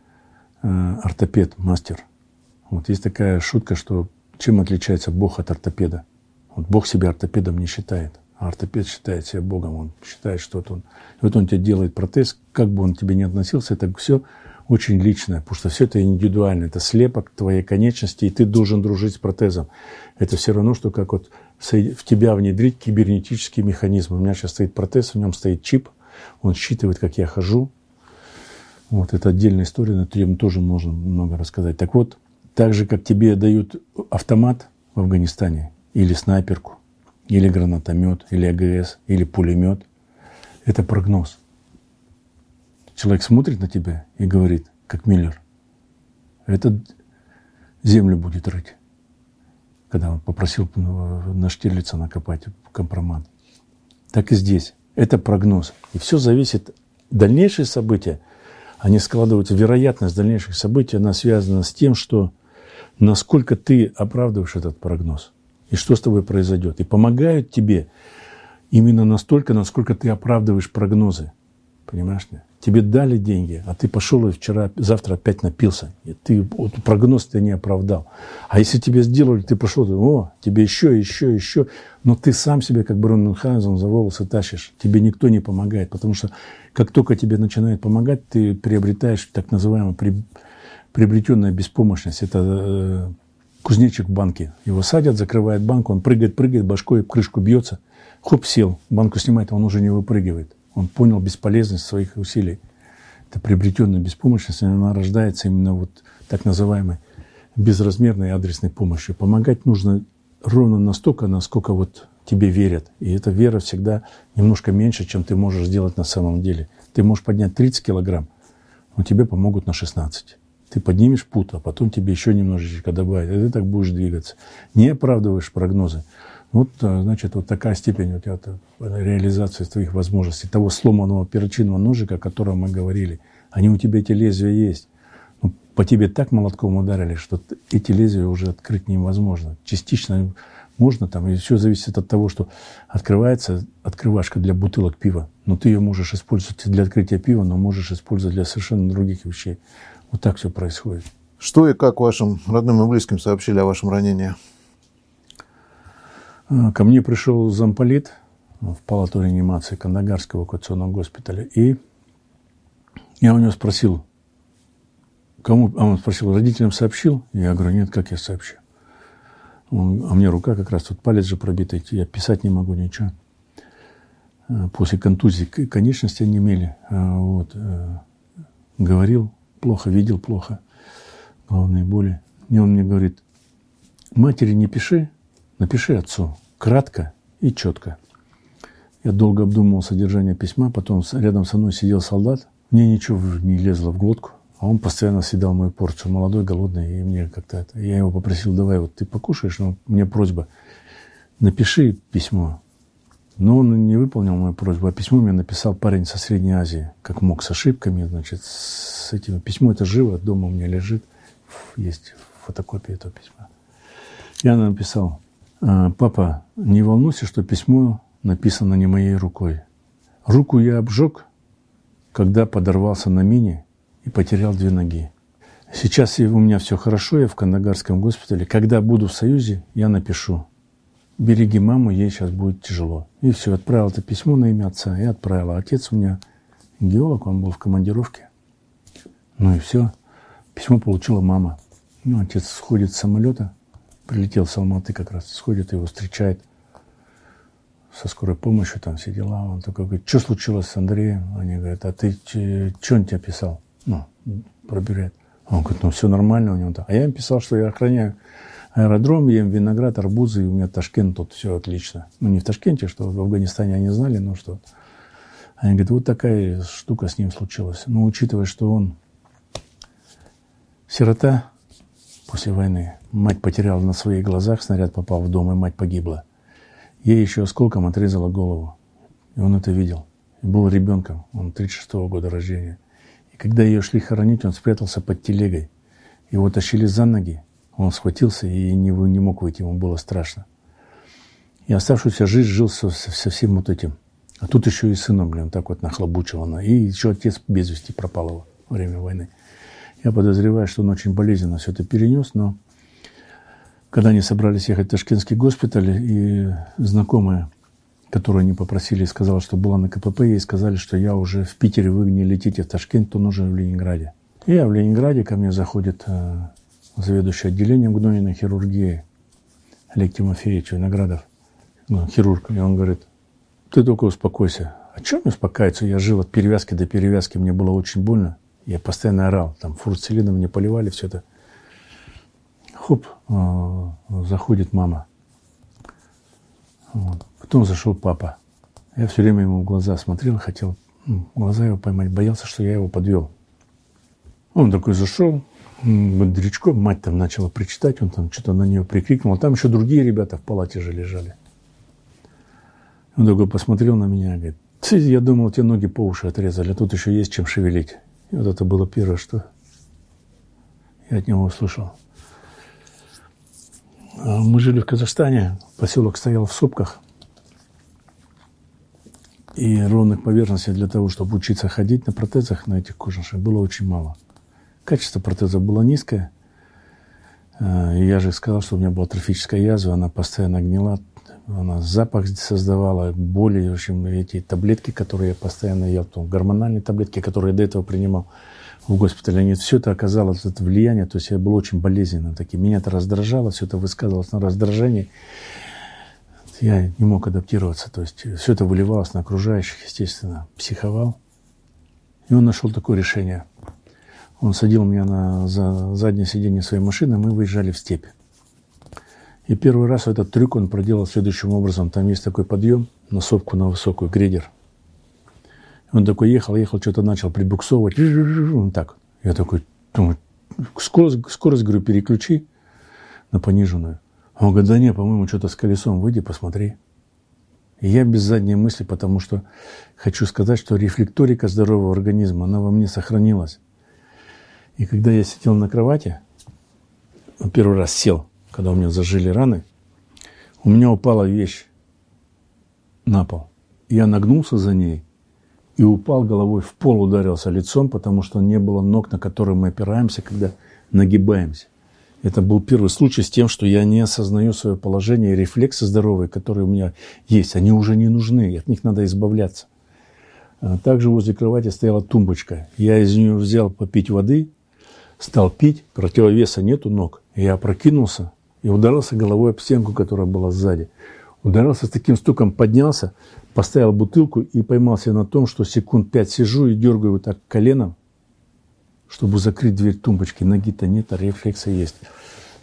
ортопед, мастер. Вот есть такая шутка, что чем отличается Бог от ортопеда? Вот Бог себя ортопедом не считает, а ортопед считает себя Богом. Он считает, что вот он тебе делает протез, как бы он к тебе ни относился, это все очень личное, потому что все это индивидуально. Это слепок твоей конечности, и ты должен дружить с протезом. Это все равно, что как вот в тебя внедрить кибернетический механизм. У меня сейчас стоит протез, в нем стоит чип, он считывает, как я хожу. Вот это отдельная история, на тему тоже можно много рассказать. Так вот, так же, как тебе дают автомат в Афганистане, или снайперку, или гранатомет, или АГС, или пулемет, это прогноз. Человек смотрит на тебя и говорит, как Миллер, этот землю будет рыть. Когда он попросил на Штирлица накопать компромат. Так и здесь. Это прогноз. И все зависит. Дальнейшие события, они складываются. Вероятность дальнейших событий, она связана с тем, что насколько ты оправдываешь этот прогноз. И что с тобой произойдет. И помогают тебе именно настолько, насколько ты оправдываешь прогнозы. Понимаешь? Тебе дали деньги, а ты пошел и завтра опять напился. И ты вот, прогноз ты не оправдал. А если тебе сделали, ты пошел, тебе еще. Но ты сам себе, как Барон Мюнхгаузен, за волосы тащишь. Тебе никто не помогает. Потому что как только тебе начинает помогать, ты приобретаешь так называемую приобретенная беспомощность. Это кузнечик в банке. Его садят, закрывает банку, он прыгает, башкой об крышку бьется. Хоп, сел, банку снимает, он уже не выпрыгивает. Он понял бесполезность своих усилий. Это приобретенная беспомощность, она рождается именно вот так называемой безразмерной адресной помощью. Помогать нужно ровно настолько, насколько вот тебе верят. И эта вера всегда немножко меньше, чем ты можешь сделать на самом деле. Ты можешь поднять 30 килограмм, но тебе помогут на 16. Ты поднимешь пут, а потом тебе еще немножечко добавят. И ты так будешь двигаться. Не оправдываешь прогнозы. Вот, значит, вот такая степень у тебя реализации твоих возможностей. Того сломанного перочинного ножика, о котором мы говорили. Они у тебя, эти лезвия есть. Но по тебе так молотком ударили, что эти лезвия уже открыть невозможно. Частично можно там, и все зависит от того, что открывается открывашка для бутылок пива. Но ты ее можешь использовать для открытия пива, но можешь использовать для совершенно других вещей. Вот так все происходит. Что и как вашим родным и близким сообщили о вашем ранении? Ко мне пришел замполит в палату реанимации Кандагарского эвакуационного госпиталя, и я у него спросил, кому, он спросил, родителям сообщил? Я говорю, нет, как я сообщу? А мне рука как раз, тут палец же пробитый, я писать не могу ничего. После контузии конечности онемели. Вот. Говорил плохо, видел плохо, головные боли. И он мне говорит, матери не пиши, напиши отцу, кратко и четко. Я долго обдумывал содержание письма, потом рядом со мной сидел солдат. Мне ничего не лезло в глотку, а он постоянно съедал мою порцию. Молодой, голодный, и мне как-то это... Я его попросил, давай, вот ты покушаешь, но мне просьба, напиши письмо. Но он не выполнил мою просьбу, а письмо мне написал парень со Средней Азии, как мог, с ошибками, значит, с этим. Письмо это живо, дома у меня лежит, есть фотокопия этого письма. Я написал: папа, не волнуйся, что письмо написано не моей рукой. Руку я обжег, когда подорвался на мине и потерял 2 ноги. Сейчас у меня все хорошо, я в Кандагарском госпитале. Когда буду в Союзе, я напишу: береги маму, ей сейчас будет тяжело. И все, отправил это письмо на имя отца, и отправил. А отец у меня геолог, он был в командировке. Ну и все. Письмо получила мама. Ну, отец сходит с самолета, прилетел с Алматы как раз, сходит, его встречает со скорой помощью, там все дела. Он такой говорит: что случилось с Андреем? Они говорят: а ты что он тебе писал? Ну, проверяет. Он говорит: ну, все нормально у него там. А я им писал, что я охраняю аэродром, ем виноград, арбузы, и у меня Ташкент, тут все отлично. Ну, не в Ташкенте, что в Афганистане они знали, но что. Они говорят: вот такая штука с ним случилась. Ну, учитывая, что он сирота после войны, мать потеряла на своих глазах, снаряд попал в дом, и мать погибла. Ей еще осколком отрезала голову. И он это видел. И был ребенком, он 36-го года рождения. И когда ее шли хоронить, он спрятался под телегой. Его тащили за ноги. Он схватился и не мог выйти, ему было страшно. И оставшуюся жизнь жил со всем вот этим. А тут еще и сыном, блин, так вот нахлобучил она. И еще отец без вести пропал его во время войны. Я подозреваю, что он очень болезненно все это перенес, но когда они собрались ехать в Ташкентский госпиталь, и знакомая, которую они попросили, сказала, что была на КПП, ей сказали, что я уже в Питере, вы не летите в Ташкент, то нужен в Ленинграде. И я в Ленинграде, ко мне заходит заведующий отделением гнойной хирургии Олег Тимофеевич Виноградов, хирург, и он говорит: ты только успокойся. А что мне успокаиваться? Я жил от перевязки до перевязки, мне было очень больно. Я постоянно орал, там фурцелином мне поливали, все это. Хоп, заходит мама. Вот. Потом зашел папа. Я все время ему в глаза смотрел, хотел глаза его поймать, боялся, что я его подвел. Он такой зашел, бодрячком, мать там начала причитать, он там что-то на нее прикрикнул. Там еще другие ребята в палате же лежали. Он такой посмотрел на меня и говорит: я думал, тебе ноги по уши отрезали, а тут еще есть чем шевелить. И вот это было первое, что я от него услышал. Мы жили в Казахстане, поселок стоял в сопках, и ровных поверхностей для того, чтобы учиться ходить на протезах, на этих кожаншах, было очень мало. Качество протеза было низкое. И я же сказал, что у меня была трофическая язва, она постоянно гнила, она запах создавала, боли, в общем, эти таблетки, которые я постоянно ел, гормональные таблетки, которые я до этого принимал в госпитале, все это оказалось, это влияние, то есть я был очень болезненным таким. Меня это раздражало, все это высказывалось на раздражении. Я не мог адаптироваться, то есть все это выливалось на окружающих, естественно, психовал. И он нашел такое решение. Он садил меня на заднее сиденье своей машины, мы выезжали в степь. И первый раз этот трюк он проделал следующим образом. Там есть такой подъем на сопку, на высокую, грейдер. Он такой ехал, что-то начал прибуксовывать. Так. Я такой думаю: скорость, говорю, переключи на пониженную. Он говорит: да не, по-моему, что-то с колесом, выйди, посмотри. И я без задней мысли, потому что хочу сказать, что рефлекторика здорового организма, она во мне сохранилась. И когда я сидел на кровати, первый раз сел, когда у меня зажили раны, у меня упала вещь на пол. Я нагнулся за ней и упал головой в пол, ударился лицом, потому что не было ног, на которые мы опираемся, когда нагибаемся. Это был первый случай с тем, что я не осознаю свое положение, и рефлексы здоровые, которые у меня есть, они уже не нужны, от них надо избавляться. Также возле кровати стояла тумбочка. Я из нее взял попить воды, стал пить, противовеса нету ног. Я опрокинулся и ударился головой об стенку, которая была сзади. Ударился с таким стуком, поднялся, поставил бутылку и поймался на том, что секунд 5 сижу и дергаю вот так коленом, чтобы закрыть дверь тумбочки. Ноги-то нет, а рефлексы есть.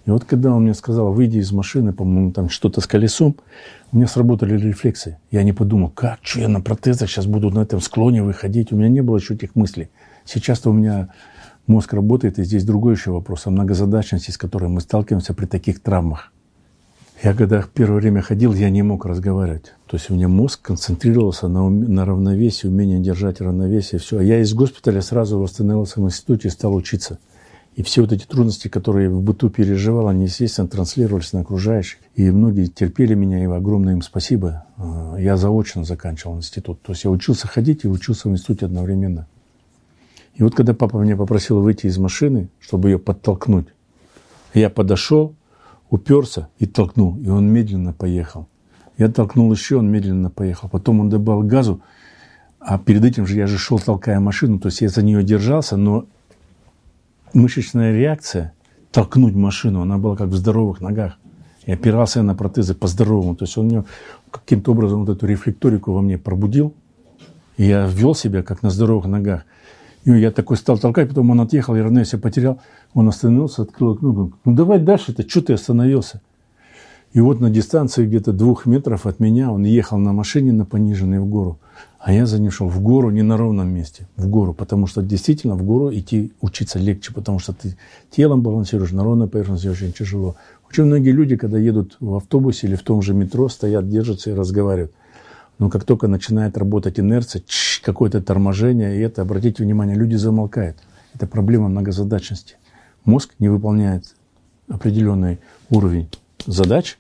И вот когда он мне сказал, выйди из машины, по-моему, там что-то с колесом, у меня сработали рефлексы. Я не подумал, что я на протезах сейчас буду на этом склоне выходить. У меня не было еще этих мыслей. Сейчас-то у меня мозг работает, и здесь другой еще вопрос о многозадачности, с которой мы сталкиваемся при таких травмах. Я когда первое время ходил, я не мог разговаривать. То есть у меня мозг концентрировался на равновесии, умении держать равновесие. Все. А я из госпиталя сразу восстановился в институте и стал учиться. И все вот эти трудности, которые в быту переживал, они, естественно, транслировались на окружающих. И многие терпели меня, и огромное им спасибо. Я заочно заканчивал институт. То есть я учился ходить и учился в институте одновременно. И вот когда папа меня попросил выйти из машины, чтобы ее подтолкнуть, я подошел, уперся и толкнул, и он медленно поехал. Я толкнул еще, он медленно поехал. Потом он добавил газу, а перед этим же я же шел, толкая машину, то есть я за нее держался, но мышечная реакция толкнуть машину, она была как в здоровых ногах. И опирался я на протезы по-здоровому. То есть он мне каким-то образом вот эту рефлекторику во мне пробудил. И я вел себя как на здоровых ногах. И я такой стал толкать, потом он отъехал, я равновесие потерял. Он остановился, открыл окно, говорит, давай дальше-то, что ты остановился? И вот на дистанции где-то 2 метров от меня он ехал на машине на пониженной в гору. А я за ним шел в гору, не на ровном месте, в гору. Потому что действительно в гору идти учиться легче, потому что ты телом балансируешь, на ровной поверхности очень тяжело. Очень многие люди, когда едут в автобусе или в том же метро, стоят, держатся и разговаривают. Но как только начинает работать инерция, какое-то торможение, и это, обратите внимание, люди замолкают. Это проблема многозадачности. Мозг не выполняет определенный уровень задач,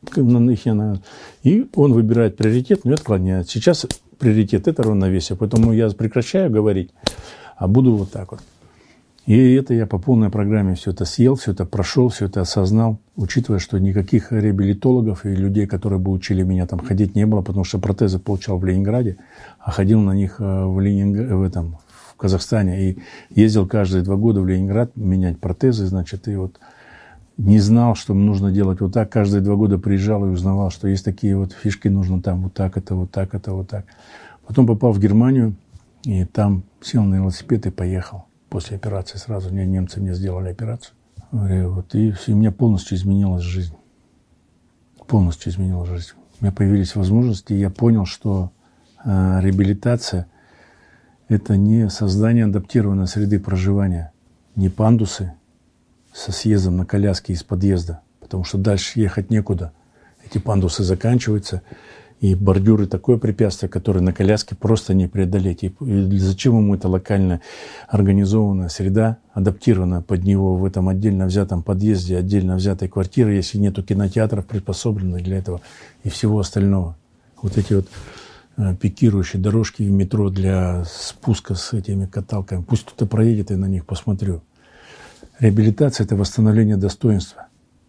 и он выбирает приоритет, но и отклоняет. Сейчас приоритет – это равновесие, поэтому я прекращаю говорить, а буду вот так вот. И это я по полной программе все это съел, все это прошел, все это осознал, учитывая, что никаких реабилитологов и людей, которые бы учили меня там ходить, не было, потому что протезы получал в Ленинграде, а ходил на них в Казахстане и ездил каждые 2 года в Ленинград менять протезы, значит, и вот не знал, что нужно делать вот так. Каждые 2 года приезжал и узнавал, что есть такие вот фишки, нужно там вот так, это вот так, это вот так. Потом попал в Германию и там сел на велосипед и поехал. После операции сразу немцы мне сделали операцию. Вот, и у меня полностью изменилась жизнь. Полностью изменилась жизнь. У меня появились возможности, и я понял, что реабилитация – это не создание адаптированной среды проживания, не пандусы со съездом на коляске из подъезда, потому что дальше ехать некуда. Эти пандусы заканчиваются, и бордюры – такое препятствие, которое на коляске просто не преодолеть. И зачем ему эта локально организованная среда, адаптированная под него в этом отдельно взятом подъезде, отдельно взятой квартире, если нету кинотеатров, приспособленных для этого и всего остального. Вот эти вот пикирующие дорожки в метро для спуска с этими каталками. Пусть кто-то проедет, и на них посмотрю. Реабилитация – это восстановление достоинства.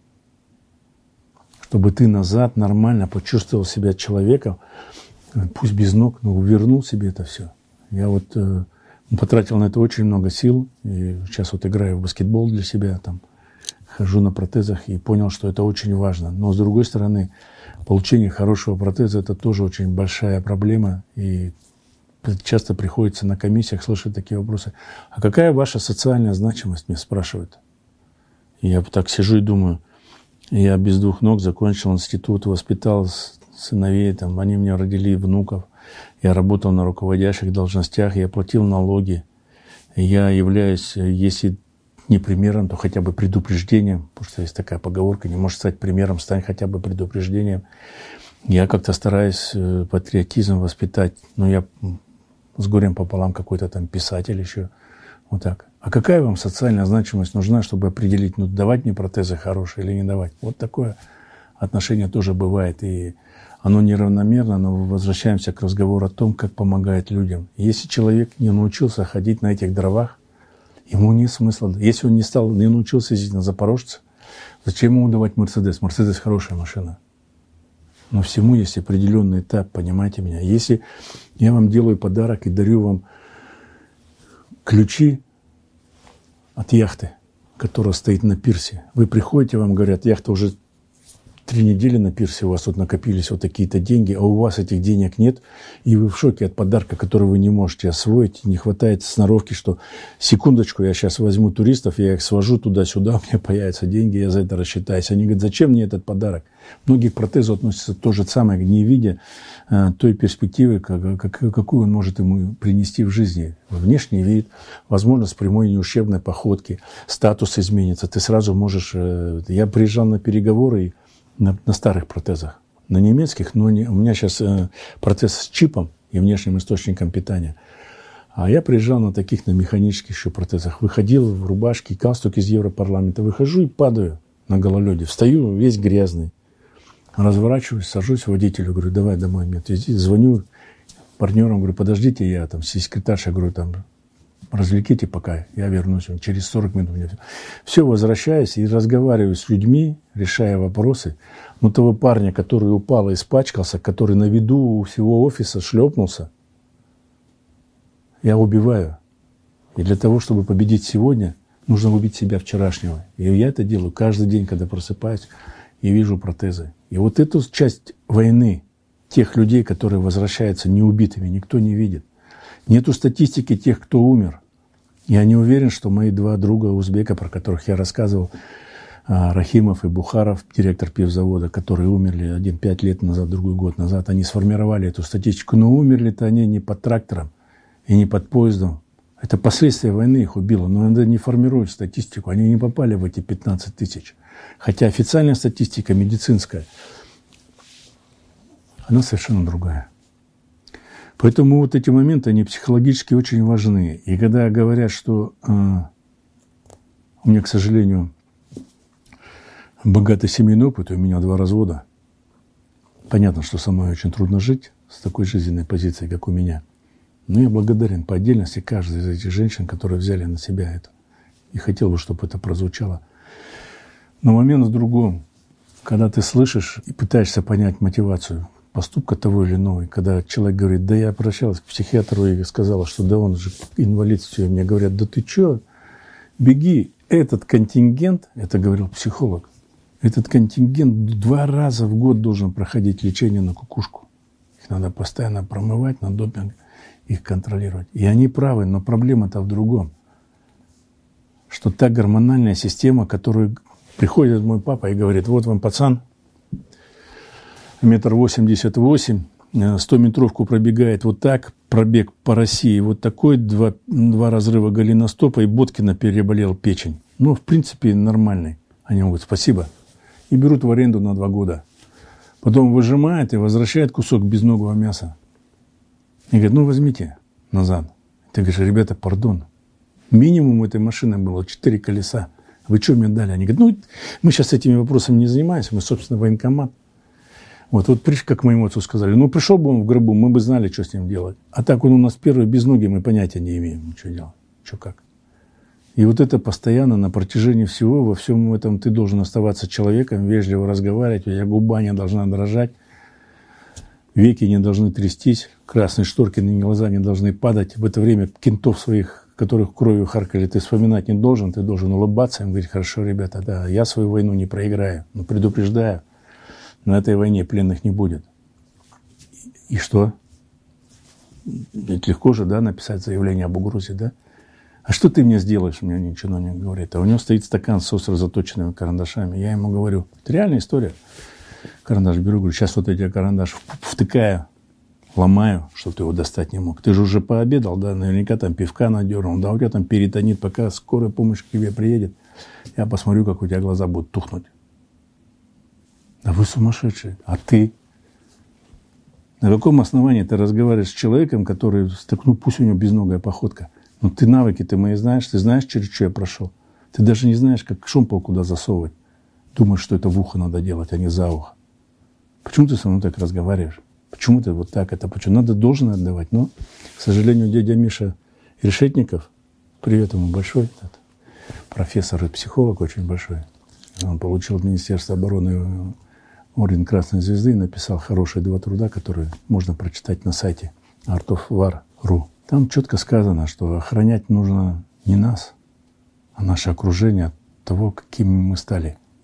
Чтобы ты назад нормально почувствовал себя человеком, пусть без ног, но вернул себе это все. Я вот потратил на это очень много сил. И сейчас вот играю в баскетбол для себя, там, хожу на протезах и понял, что это очень важно. Но с другой стороны, получение хорошего протеза – это тоже очень большая проблема. И часто приходится на комиссиях слышать такие вопросы. А какая ваша социальная значимость, меня спрашивают. И я так сижу и думаю, я без 2 ног закончил институт, воспитал сыновей, там, они мне родили внуков. Я работал на руководящих должностях, я платил налоги. Я являюсь, если не примером, то хотя бы предупреждением, потому что есть такая поговорка, не можешь стать примером, стань хотя бы предупреждением. Я как-то стараюсь патриотизм воспитать, но я с горем пополам какой-то там писатель еще. Вот так. А какая вам социальная значимость нужна, чтобы определить, ну, давать мне протезы хорошие или не давать? Вот такое отношение тоже бывает. И оно неравномерно, но возвращаемся к разговору о том, как помогает людям. Если человек не научился ходить на этих дровах, ему нет смысла. Если он не научился ездить на Запорожце, зачем ему давать Мерседес? Мерседес хорошая машина. Но всему есть определенный этап, понимаете меня. Если я вам делаю подарок и дарю вам ключи от яхты, которая стоит на пирсе. Вы приходите, вам говорят, яхта уже 3 недели на пирсе, у вас тут накопились вот такие-то деньги, а у вас этих денег нет, и вы в шоке от подарка, который вы не можете освоить, не хватает сноровки, что секундочку, я сейчас возьму туристов, я их свожу туда-сюда, у меня появятся деньги, я за это рассчитаюсь. Они говорят, зачем мне этот подарок? Многие к протезу относятся то же самое, не видя той перспективы, какую он может ему принести в жизни. Внешний вид, возможность прямой неущербной походки, статус изменится. Ты сразу можешь... Я приезжал на переговоры на старых протезах, на немецких, но у меня сейчас протез с чипом и внешним источником питания. А я приезжал на таких, на механических еще протезах. Выходил в рубашке, галстук из Европарламента. Выхожу и падаю на гололеде. Встаю весь грязный. Разворачиваюсь, сажусь водителю, говорю, давай домой меня отвези. Звоню партнерам, говорю, подождите, я там секретарша, говорю, там, развлеките пока, я вернусь. Через 40 минут. Все, возвращаюсь и разговариваю с людьми, решая вопросы. Но того парня, который упал и испачкался, который на виду у всего офиса шлепнулся, я убиваю. И для того, чтобы победить сегодня, нужно убить себя вчерашнего. И я это делаю каждый день, когда просыпаюсь и вижу протезы. И вот эту часть войны, тех людей, которые возвращаются неубитыми, никто не видит. Нету статистики тех, кто умер. Я не уверен, что мои 2 друга узбека, про которых я рассказывал, Рахимов и Бухаров, директор пивзавода, которые умерли, один 5 лет назад, другой год назад, они сформировали эту статистику. Но умерли-то они не под трактором и не под поездом. Это последствия войны их убило. Но это не формирует статистику. Они не попали в эти 15 тысяч. Хотя официальная статистика медицинская, она совершенно другая. Поэтому вот эти моменты, они психологически очень важны. И когда говорят, что у меня, к сожалению, богатый семейный опыт, у меня 2 развода, понятно, что со мной очень трудно жить с такой жизненной позицией, как у меня. Но я благодарен по отдельности каждой из этих женщин, которые взяли на себя это. И хотел бы, чтобы это прозвучало. Но момент в другом. Когда ты слышишь и пытаешься понять мотивацию поступка того или иного, когда человек говорит, да я обращалась к психиатру и сказала, что да он же инвалид, все, мне говорят, да ты что, беги, этот контингент, это говорил психолог, этот контингент 2 раза в год должен проходить лечение на кукушку. Их надо постоянно промывать, на допинг их контролировать. И они правы, но проблема-то в другом. Что та гормональная система, которую приходит мой папа и говорит, вот вам пацан, 1,88 м, 100-метровку пробегает вот так, пробег по России вот такой, 2 разрыва голеностопа, и Боткина переболел печень. Ну, в принципе, нормальный. Они говорят, спасибо. И берут в аренду на 2 года. Потом выжимает и возвращает кусок безногого мяса. И говорит, ну, возьмите назад. Ты говоришь, ребята, пардон. Минимум этой машины было 4 колеса. Вы что мне дали? Они говорят, ну, мы сейчас этими вопросами не занимаемся, мы, собственно, военкомат. Вот как моему отцу сказали, ну, пришел бы он в гробу, мы бы знали, что с ним делать. А так он у нас первый, без ноги, мы понятия не имеем, что делать, что как. И вот это постоянно на протяжении всего, во всем этом ты должен оставаться человеком, вежливо разговаривать, у тебя губа не должна дрожать, веки не должны трястись, красные шторки на глаза не должны падать. В это время кентов своих, которых кровью харкали, ты вспоминать не должен, ты должен улыбаться им, говорить, хорошо, ребята, да, я свою войну не проиграю, но предупреждаю, на этой войне пленных не будет. И что? Ведь легко же, да, написать заявление об угрозе, да? А что ты мне сделаешь? Мне ничего не говорит. А у него стоит стакан с остро заточенными карандашами. Я ему говорю, это реальная история. Карандаш беру, говорю, сейчас вот эти карандаш втыкаю, ломаю, чтобы ты его достать не мог. Ты же уже пообедал, да, наверняка там пивка надернул, да, у тебя там перитонит, пока скорая помощь к тебе приедет. Я посмотрю, как у тебя глаза будут тухнуть. Да вы сумасшедшие. А ты? На каком основании ты разговариваешь с человеком, который, ну пусть у него безногая походка, но ты навыки-то мои знаешь, ты знаешь, через что я прошел. Ты даже не знаешь, как шомпол куда засовывать. Думаешь, что это в ухо надо делать, а не за ухо. Почему ты со мной так разговариваешь? Почему ты вот так это? Почему? Надо должное отдавать. Но, к сожалению, дядя Миша Решетников, привет ему большой, профессор и психолог очень большой, он получил от Министерства обороны орден Красной Звезды и написал хорошие 2 труда, которые можно прочитать на сайте artofwar.ru. Там четко сказано, что охранять нужно не нас, а наше окружение от того, какими мы стали.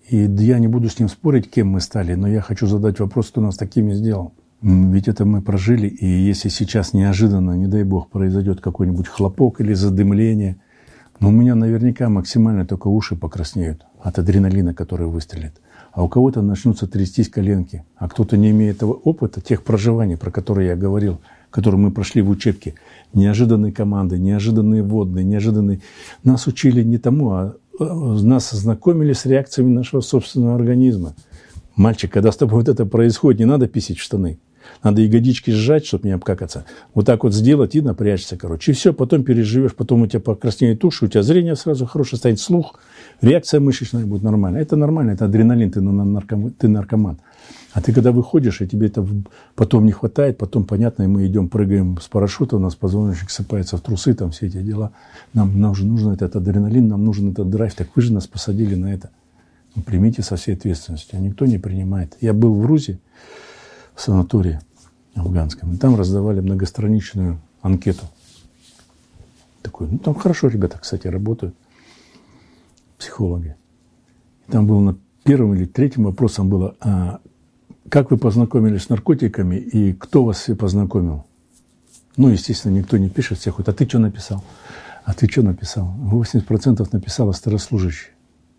И я не буду с ним спорить, кем мы стали, но я хочу задать вопрос, кто нас такими сделал. Ведь это мы прожили, и если сейчас неожиданно, не дай бог, произойдет какой-нибудь хлопок или задымление, но у меня наверняка максимально только уши покраснеют от адреналина, который выстрелит. А у кого-то начнутся трястись коленки, а кто-то не имеет этого опыта, тех проживаний, про которые я говорил, которые мы прошли в учебке. Неожиданные команды, неожиданные вводные, неожиданные. Нас учили не тому, а нас знакомили с реакциями нашего собственного организма. Мальчик, когда с тобой вот это происходит, не надо писать в штаны. Надо ягодички сжать, чтобы не обкакаться. Вот так вот сделать и напрячься, короче. И все, потом переживешь, потом у тебя покраснеет уши, у тебя зрение сразу хорошее станет, слух, реакция мышечная будет нормальная. Это нормально, это адреналин, ты наркоман. А ты когда выходишь, и тебе это потом не хватает, потом, понятно, и мы идем, прыгаем с парашюта, у нас позвоночник сыпается в трусы, там все эти дела. Нам нужен этот адреналин, нам нужен этот драйв. Так вы же нас посадили на это. Ну, примите со всей ответственностью. А никто не принимает. Я был в РУЗе, в санатории афганском, и там раздавали многостраничную анкету. Такую, там хорошо ребята, кстати, работают, психологи. И там было на первом или третьем вопросом было, как вы познакомились с наркотиками и кто вас все познакомил? Ну, естественно, никто не пишет, все ходят, а ты что написал? А ты что написал? 80% написало старослужащие.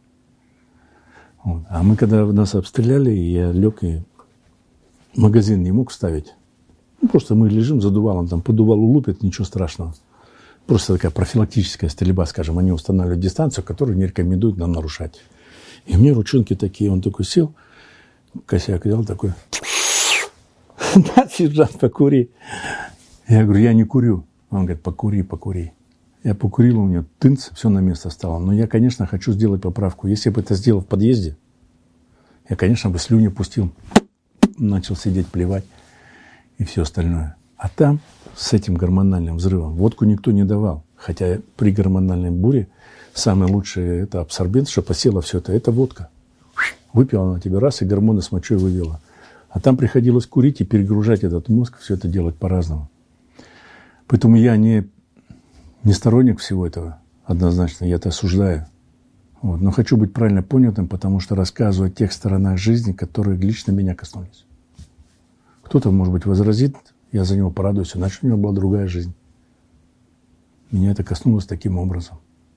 Вот. А мы, когда нас обстреляли, я лег и магазин не мог вставить. Ну, просто мы лежим, задувалом, там по дувалу лупят, ничего страшного. Просто такая профилактическая стрельба, скажем. Они устанавливают дистанцию, которую не рекомендуют нам нарушать. И мне ручонки такие, он такой сел, косяк взял такой. Да, сержант, покури. Я говорю, я не курю. Он говорит, покури, покури. Я покурил, у меня тынц, все на место стало. Но я, конечно, хочу сделать поправку. Если бы это сделал в подъезде, я, конечно, бы слюни пустил. Начал сидеть, плевать и все остальное. А там с этим гормональным взрывом водку никто не давал. Хотя при гормональной буре самый лучший это абсорбент, что посело все это водка. Выпила она тебе раз, и гормоны с мочой вывела. А там приходилось курить и перегружать этот мозг, все это делать по-разному. Поэтому я не сторонник всего этого, однозначно, я это осуждаю. Вот. Но хочу быть правильно понятым, потому что рассказываю о тех сторонах жизни, которые лично меня коснулись. Кто-то, может быть, возразит, я за него порадуюсь, иначе у него была другая жизнь. Меня это коснулось таким образом.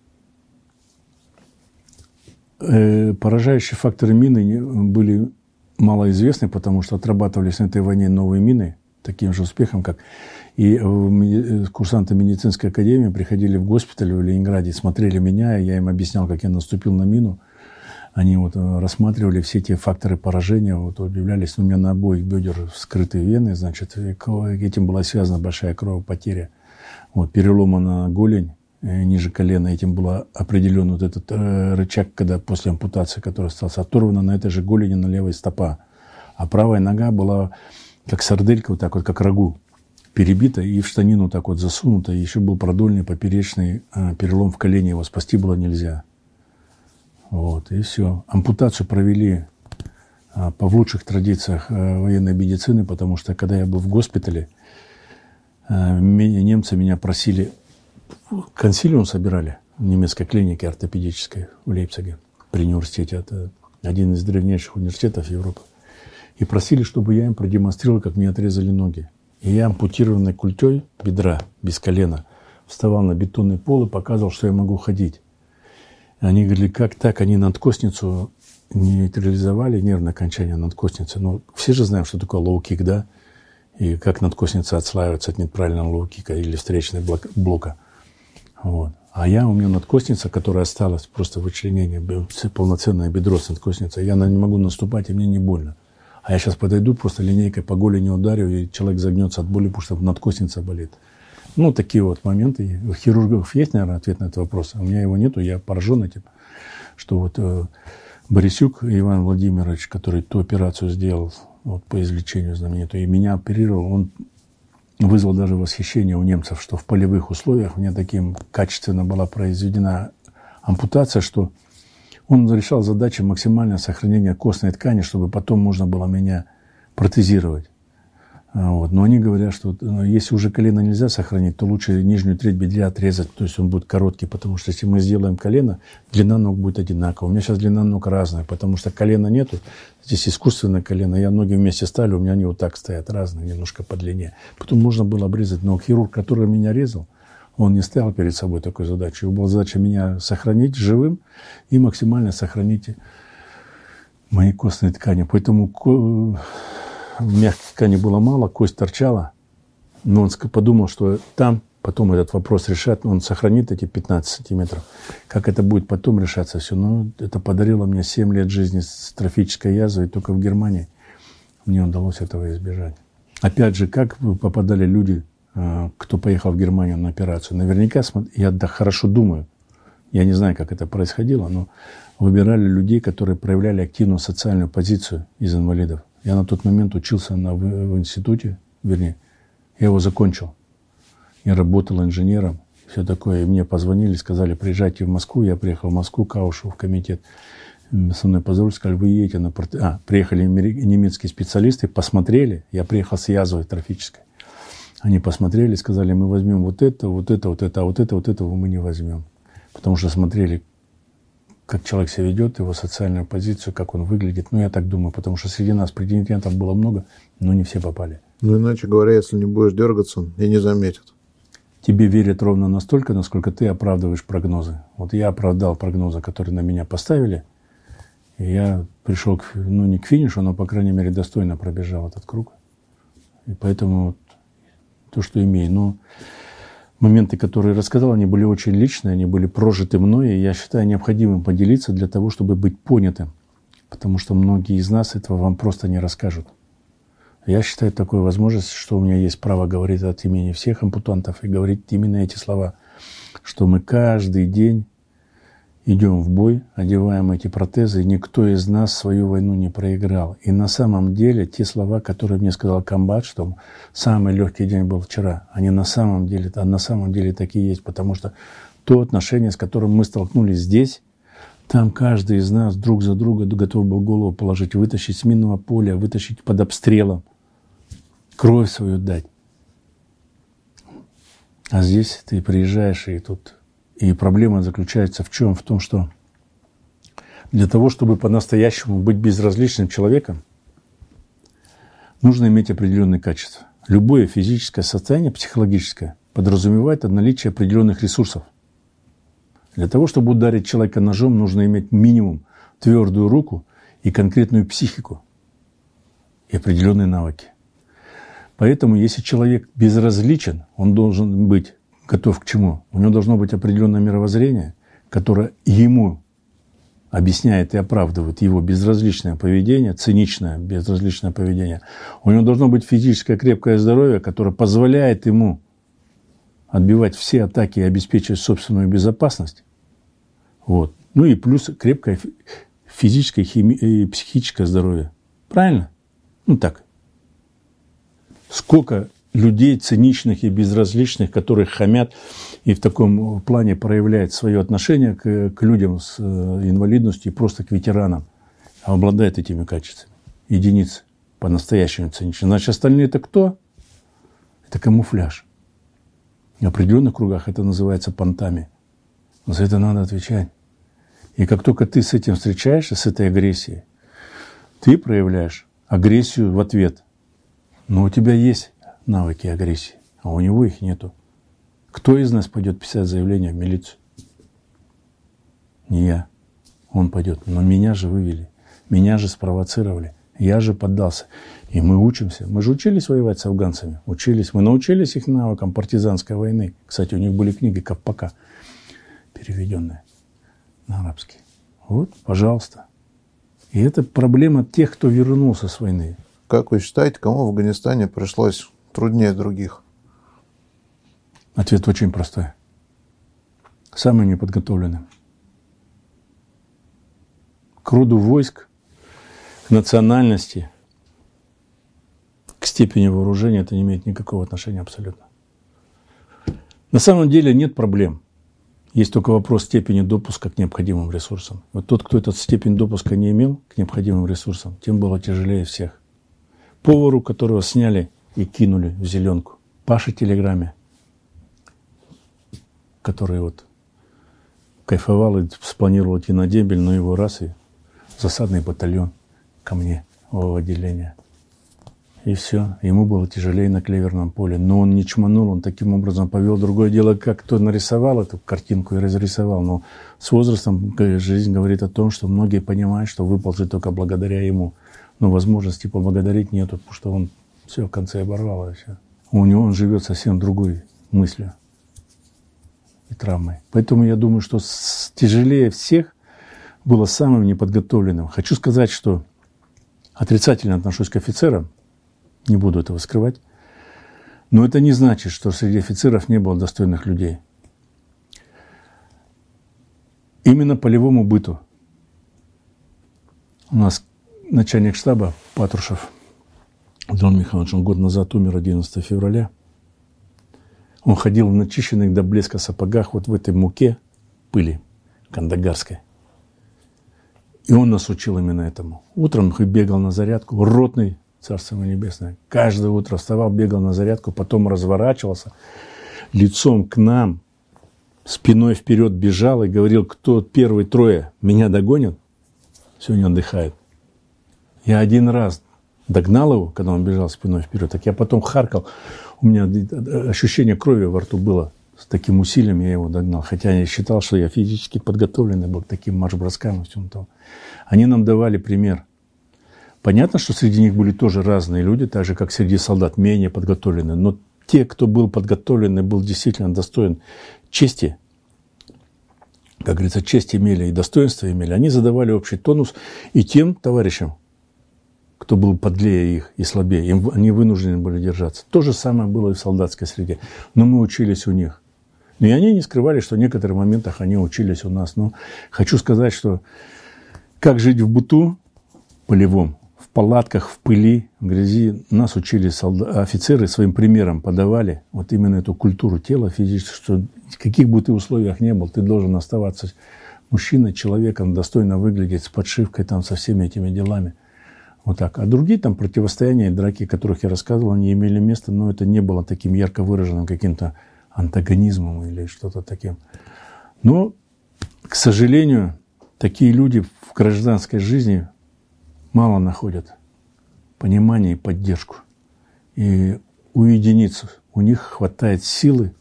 Поражающие факторы мины были малоизвестны, потому что отрабатывались на этой войне новые мины таким же успехом, как и курсанты медицинской академии приходили в госпиталь в Ленинграде, смотрели меня, и я им объяснял, как я наступил на мину. Они вот рассматривали все эти факторы поражения, вот удивлялись, у меня на обоих бедер вскрытые вены, значит, этим была связана большая кровопотеря. Вот, переломана голень ниже колена, этим был определен вот этот рычаг, когда после ампутации, который остался, оторвана на этой же голени на левой стопа. А правая нога была как сарделька, вот так вот, как рагу, перебита и в штанину так вот засунута. И еще был продольный поперечный перелом в колене, его спасти было нельзя. Вот, и все. Ампутацию провели в лучших традициях военной медицины, потому что, когда я был в госпитале, немцы меня просили, консилиум собирали в немецкой клинике ортопедической в Лейпциге, при университете, это один из древнейших университетов Европы, и просили, чтобы я им продемонстрировал, как мне отрезали ноги. И я ампутированной культей бедра, без колена, вставал на бетонный пол и показывал, что я могу ходить. Они говорили, как так, они надкостницу нейтрализовали, нервное окончание надкостницы. Но все же знаем, что такое лоу-кик, да? И как надкостница отслаивается от неправильного лоу-кика или встречного блока. Вот. А у меня надкостница, которая осталась после вычленения, полноценное бедро с надкостницей, я не могу наступать, и мне не больно. А я сейчас подойду, просто линейкой по голени ударю, и человек загнется от боли, потому что надкостница болит. Ну, такие вот моменты. У хирургов есть, наверное, ответ на этот вопрос. А у меня его нету, я поражен этим. Что вот Борисюк Иван Владимирович, который ту операцию сделал вот, по извлечению знаменитую, и меня оперировал, он вызвал даже восхищение у немцев, что в полевых условиях у меня таким качественно была произведена ампутация, что он решал задачи максимального сохранения костной ткани, чтобы потом можно было меня протезировать. Вот. Но они говорят, что если уже колено нельзя сохранить, то лучше нижнюю треть бедра отрезать, то есть он будет короткий, потому что если мы сделаем колено, длина ног будет одинаковая. У меня сейчас длина ног разная, потому что колена нету, здесь искусственное колено, я ноги вместе ставлю, у меня они вот так стоят, разные, немножко по длине. Потом можно было обрезать, но хирург, который меня резал, он не ставил перед собой такой задачу. Его была задача меня сохранить живым и максимально сохранить мои костные ткани. Поэтому в мягкой ткани было мало, кость торчала, но он подумал, что там потом этот вопрос решат, он сохранит эти 15 сантиметров. Как это будет потом решаться все? Ну, это подарило мне 7 лет жизни с трофической язвой, только в Германии мне удалось этого избежать. Опять же, как попадали люди, кто поехал в Германию на операцию? Наверняка, я хорошо думаю, я не знаю, как это происходило, но выбирали людей, которые проявляли активную социальную позицию из инвалидов. Я на тот момент учился в институте, вернее, я его закончил. Я работал инженером, все такое. И мне позвонили, сказали, приезжайте в Москву. Я приехал в Москву, к Аушу, в комитет. Со мной поздоровались, сказали, вы едете на приехали немецкие специалисты, посмотрели. Я приехал с язвой трофической. Они посмотрели, сказали, мы возьмем вот это, вот это, вот это, а вот этого мы не возьмем. Потому что смотрели, как человек себя ведет, его социальную позицию, как он выглядит. Ну, я так думаю, потому что среди нас претендентов было много, но не все попали. Ну, иначе говоря, если не будешь дергаться, и не заметят. Тебе верят ровно настолько, насколько ты оправдываешь прогнозы. Вот я оправдал прогнозы, которые на меня поставили, и я пришел, не к финишу, но, по крайней мере, достойно пробежал этот круг. И поэтому вот, то, что имею. Но моменты, которые рассказал, они были очень личные, они были прожиты мной, и я считаю необходимым поделиться для того, чтобы быть понятым. Потому что многие из нас этого вам просто не расскажут. Я считаю такой возможностью, что у меня есть право говорить от имени всех ампутантов и говорить именно эти слова, что мы каждый день идем в бой, одеваем эти протезы, и никто из нас свою войну не проиграл. И на самом деле те слова, которые мне сказал комбат, что самый легкий день был вчера, они на самом деле такие есть, потому что то отношение, с которым мы столкнулись здесь, там каждый из нас друг за друга готов был голову положить, вытащить с минного поля, вытащить под обстрелом, кровь свою дать. А здесь ты приезжаешь, и тут... И проблема заключается в чем? В том, что для того, чтобы по-настоящему быть безразличным человеком, нужно иметь определенные качества. Любое физическое состояние, психологическое, подразумевает наличие определенных ресурсов. Для того, чтобы ударить человека ножом, нужно иметь минимум твердую руку и конкретную психику и определенные навыки. Поэтому, если человек безразличен, он должен быть готов к чему? У него должно быть определенное мировоззрение, которое ему объясняет и оправдывает его безразличное поведение, циничное безразличное поведение. У него должно быть физическое крепкое здоровье, которое позволяет ему отбивать все атаки и обеспечивать собственную безопасность. Вот. Ну и плюс крепкое физическое и психическое здоровье. Правильно? Ну так. Сколько людей циничных и безразличных, которые хамят и в таком плане проявляют свое отношение к людям с инвалидностью и просто к ветеранам, обладают этими качествами. Единицы по-настоящему циничные. Значит, остальные это кто? Это камуфляж. В определенных кругах это называется понтами. Но за это надо отвечать. И как только ты с этим встречаешься, с этой агрессией, ты проявляешь агрессию в ответ. Но у тебя есть навыки агрессии, а у него их нету. Кто из нас пойдет писать заявление в милицию? Не я. Он пойдет. Но меня же вывели. Меня же спровоцировали. Я же поддался. И мы учимся. Мы же учились воевать с афганцами. Учились. Мы научились их навыкам партизанской войны. Кстати, у них были книги Кавпака, переведенные на арабский. Вот, пожалуйста. И это проблема тех, кто вернулся с войны. Как вы считаете, кому в Афганистане пришлось труднее других? Ответ очень простой. Самым неподготовленным. К роду войск, к национальности, к степени вооружения это не имеет никакого отношения абсолютно. На самом деле нет проблем. Есть только вопрос степени допуска к необходимым ресурсам. Вот тот, кто этот степень допуска не имел к необходимым ресурсам, тем было тяжелее всех. Повару, которого сняли и кинули в зеленку. Паша Телеграме, который вот кайфовал и спланировал идти на дембель, но его раз и засадный батальон ко мне в отделение. И все. Ему было тяжелее на Клеверном поле. Но он не чманул, он таким образом повел. Другое дело, как кто нарисовал эту картинку и разрисовал. Но с возрастом жизнь говорит о том, что многие понимают, что выползли только благодаря ему. Но возможности поблагодарить нету, потому что он все в конце оборвал. И все. У него он живет совсем другой мыслью и травмой. Поэтому я думаю, что тяжелее всех было самым неподготовленным. Хочу сказать, что отрицательно отношусь к офицерам. Не буду этого скрывать. Но это не значит, что среди офицеров не было достойных людей. Именно полевому быту. У нас начальник штаба Патрушев Антон Михайлович, он год назад умер, 11 февраля. Он ходил в начищенных до блеска сапогах вот в этой муке пыли кандагарской. И он нас учил именно этому. Утром бегал на зарядку, ротный, Царство ему небесное. Каждое утро вставал, бегал на зарядку, потом разворачивался лицом к нам, спиной вперед бежал и говорил, кто первый трое меня догонит, сегодня отдыхает. Я один раз догнал его, когда он бежал спиной вперед, так я потом харкал. У меня ощущение крови во рту было. С таким усилием я его догнал. Хотя я считал, что я физически подготовленный был к таким марш-броскам и всему тому. Они нам давали пример. Понятно, что среди них были тоже разные люди, так же, как среди солдат, менее подготовленные. Но те, кто был подготовленный, был действительно достоин чести, как говорится, честь имели и достоинство имели, они задавали общий тонус и тем товарищам, кто был подлее их и слабее, они вынуждены были держаться. То же самое было и в солдатской среде. Но мы учились у них. И они не скрывали, что в некоторых моментах они учились у нас. Но хочу сказать, что как жить в быту полевом, в палатках, в пыли, в грязи, нас учили офицеры, своим примером подавали вот именно эту культуру тела физически, что в каких бы ты условиях ни был, ты должен оставаться мужчиной, человеком, достойно выглядеть, с подшивкой, там, со всеми этими делами. Вот так. А другие там противостояния и драки, о которых я рассказывал, они имели место, но это не было таким ярко выраженным каким-то антагонизмом или что-то таким. Но, к сожалению, такие люди в гражданской жизни мало находят понимания и поддержку. И у единиц у них хватает силы,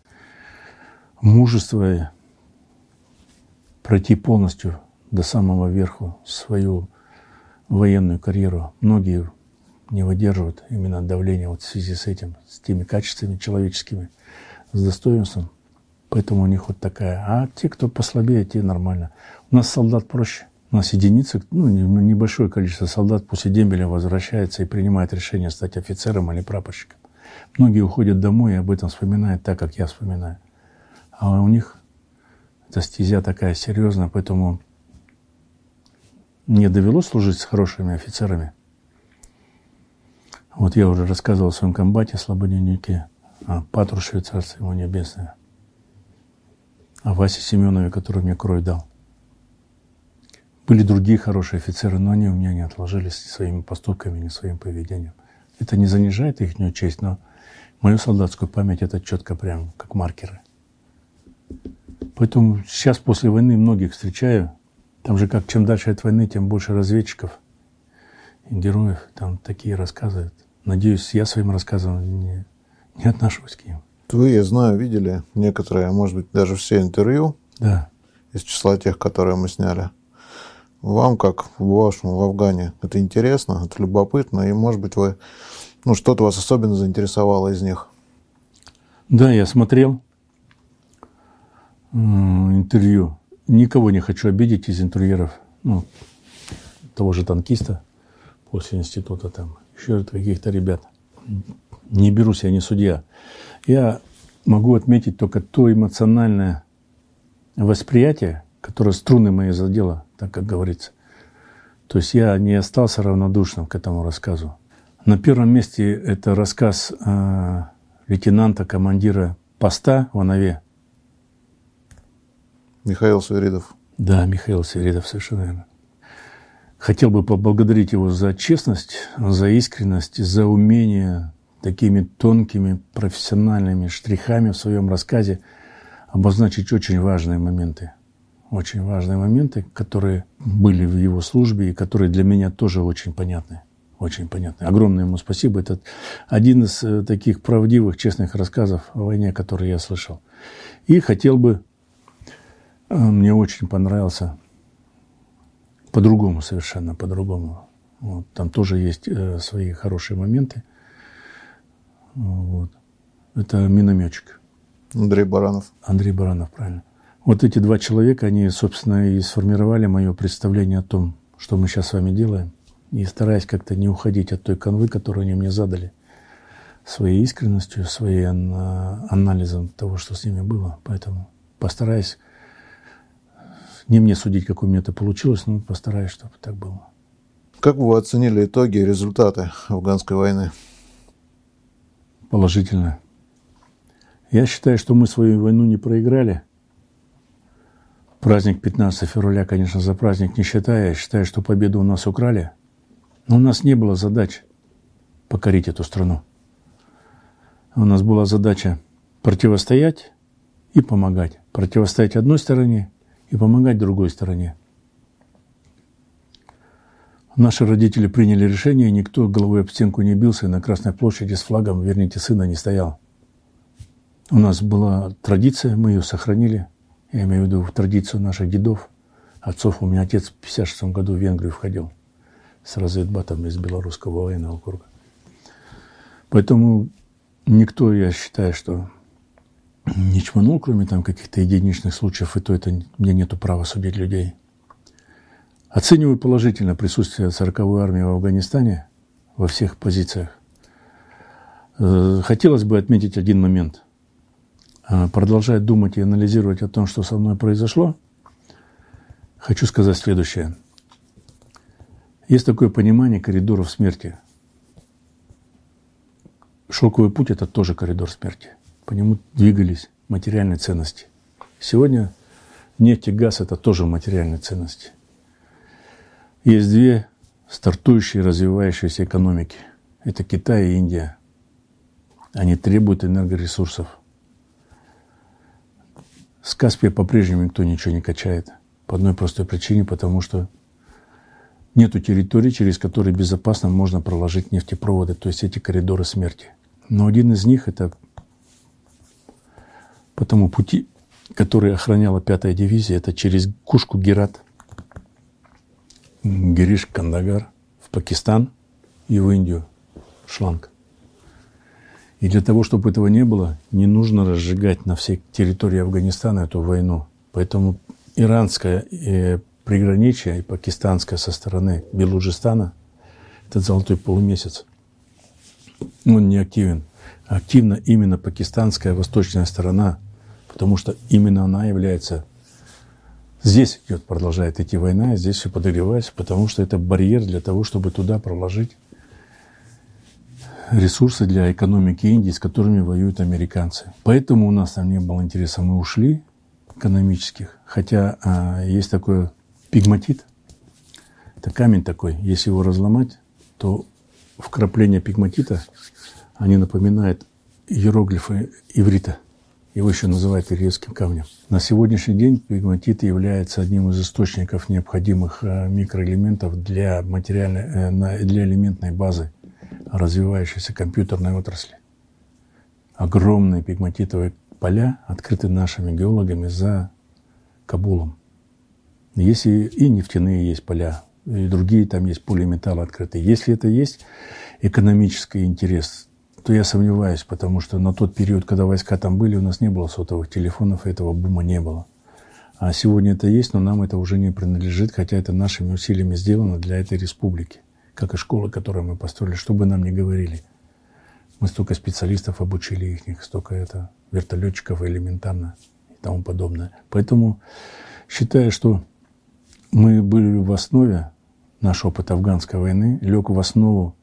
мужества пройти полностью до самого верху свою военную карьеру. Многие не выдерживают именно давления вот в связи с этим, с теми качествами человеческими, с достоинством. Поэтому у них вот такая. А те, кто послабее, те нормально. У нас солдат проще. У нас единицы, небольшое количество солдат после дембеля возвращается и принимает решение стать офицером или прапорщиком. Многие уходят домой и об этом вспоминают так, как я вспоминаю. А у них эта стезя такая серьезная, поэтому мне довелось служить с хорошими офицерами. Вот я уже рассказывал о своем комбате Слободенюке, о Патрушеве, Царство ему небесное, о Васе Семенове, который мне кровь дал. Были другие хорошие офицеры, но они у меня не отложились ни своими поступками, ни своим поведением. Это не занижает их честь, но мою солдатскую память это четко прям как маркеры. Поэтому сейчас после войны многих встречаю. Там же как чем дальше от войны, тем больше разведчиков и героев. Там такие рассказывают. Надеюсь, я своим рассказам не отношусь к ним. Вы, я знаю, видели некоторые, может быть, даже все интервью. Да. Из числа тех, которые мы сняли. Вам, как вашему в Афгане, это интересно, это любопытно, и, может быть, вы, что-то вас особенно заинтересовало из них? Да, я смотрел интервью. Никого не хочу обидеть из интервьюеров. Того же танкиста после института, там, еще каких-то ребят. Не берусь, я не судья. Я могу отметить только то эмоциональное восприятие, которое струны мои задело, так как говорится. То есть я не остался равнодушным к этому рассказу. На первом месте это рассказ лейтенанта, командира поста в Онове. Михаил Свиридов. Да, Михаил Свиридов, совершенно верно. Хотел бы поблагодарить его за честность, за искренность, за умение такими тонкими профессиональными штрихами в своем рассказе обозначить очень важные моменты. Очень важные моменты, которые были в его службе и которые для меня тоже очень понятны. Очень понятны. Огромное ему спасибо. Это один из таких правдивых, честных рассказов о войне, которые я слышал. И хотел бы, мне очень понравился, по-другому, совершенно по-другому. Вот, там тоже есть свои хорошие моменты. Вот. Это минометчик. Андрей Баранов. Андрей Баранов, правильно. Вот эти два человека, они, собственно, и сформировали мое представление о том, что мы сейчас с вами делаем. И стараясь как-то не уходить от той канвы, которую они мне задали, своей искренностью, своим анализом того, что с ними было. Поэтому постараюсь, не мне судить, как у меня это получилось, но постараюсь, чтобы так было. Как бы вы оценили итоги и результаты афганской войны? Положительно. Я считаю, что мы свою войну не проиграли. Праздник 15 февраля, конечно, за праздник не считаю. Я считаю, что победу у нас украли. Но у нас не было задач покорить эту страну. У нас была задача противостоять и помогать. Противостоять одной стороне и помогать другой стороне. Наши родители приняли решение, никто головой об стенку не бился, и на Красной площади с флагом «Верните сына» не стоял. У нас была традиция, мы ее сохранили. Я имею в виду традицию наших дедов, отцов. У меня отец в 1956 году в Венгрию входил с разведбатом из Белорусского военного округа. Поэтому никто, я считаю, что не чманул, кроме там каких-то единичных случаев, и то это мне нету права судить людей. Оцениваю положительно присутствие 40-й армии в Афганистане во всех позициях. Хотелось бы отметить один момент. Продолжая думать и анализировать о том, что со мной произошло, хочу сказать следующее. Есть такое понимание коридоров смерти. Шелковый путь – это тоже коридор смерти. По нему двигались материальные ценности. Сегодня нефть и газ – это тоже материальные ценности. Есть две стартующие и развивающиеся экономики. Это Китай и Индия. Они требуют энергоресурсов. С Каспия по-прежнему никто ничего не качает. По одной простой причине, потому что нету территории, через которые безопасно можно проложить нефтепроводы, то есть эти коридоры смерти. Но один из них – это по тому пути, который охраняла 5-я дивизия, это через Кушку, Герат, Гириш, Кандагар, в Пакистан и в Индию, шланг. И для того, чтобы этого не было, не нужно разжигать на всей территории Афганистана эту войну. Поэтому иранское приграничие и пакистанское со стороны Белуджистана, этот золотой полумесяц, он не активен. Активна именно пакистанская восточная сторона, потому что именно она является... Здесь продолжает идти война, здесь все подогревается, потому что это барьер для того, чтобы туда проложить ресурсы для экономики Индии, с которыми воюют американцы. Поэтому у нас там не было интереса, мы ушли экономических. Хотя есть такой пигматит, это камень такой, если его разломать, то вкрапления пигматита, они напоминают иероглифы иврита. Его еще называют ирийским камнем. На сегодняшний день пигматит является одним из источников необходимых микроэлементов для элементной базы развивающейся компьютерной отрасли. Огромные пигматитовые поля открыты нашими геологами за Кабулом. Есть и нефтяные есть поля, и другие там есть полиметаллы открытые. Если это есть экономический интерес, то я сомневаюсь, потому что на тот период, когда войска там были, у нас не было сотовых телефонов, и этого бума не было. А сегодня это есть, но нам это уже не принадлежит, хотя это нашими усилиями сделано для этой республики, как и школы, которые мы построили, что бы нам ни говорили. Мы столько специалистов обучили их, столько вертолетчиков элементарно и тому подобное. Поэтому считаю, что мы были в основе, наш опыт афганской войны лег в основу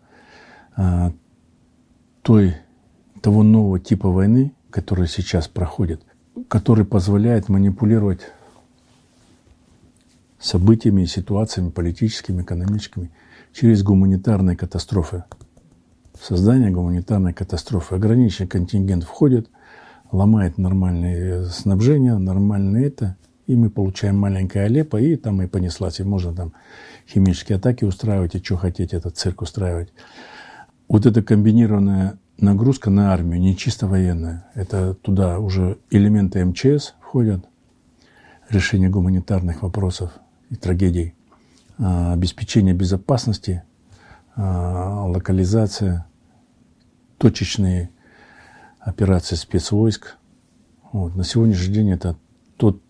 того нового типа войны, который сейчас проходит, который позволяет манипулировать событиями и ситуациями политическими, экономическими через гуманитарные катастрофы. создания гуманитарной катастрофы. Ограниченный контингент входит, ломает нормальное снабжение, нормальное это, и мы получаем маленькое Алеппо, и там и понеслась. И можно там химические атаки устраивать, и что хотите, этот цирк устраивать. Вот эта комбинированная нагрузка на армию, не чисто военная, это туда уже элементы МЧС входят, решение гуманитарных вопросов и трагедий, обеспечение безопасности, локализация, точечные операции спецвойск. Вот. На сегодняшний день это тот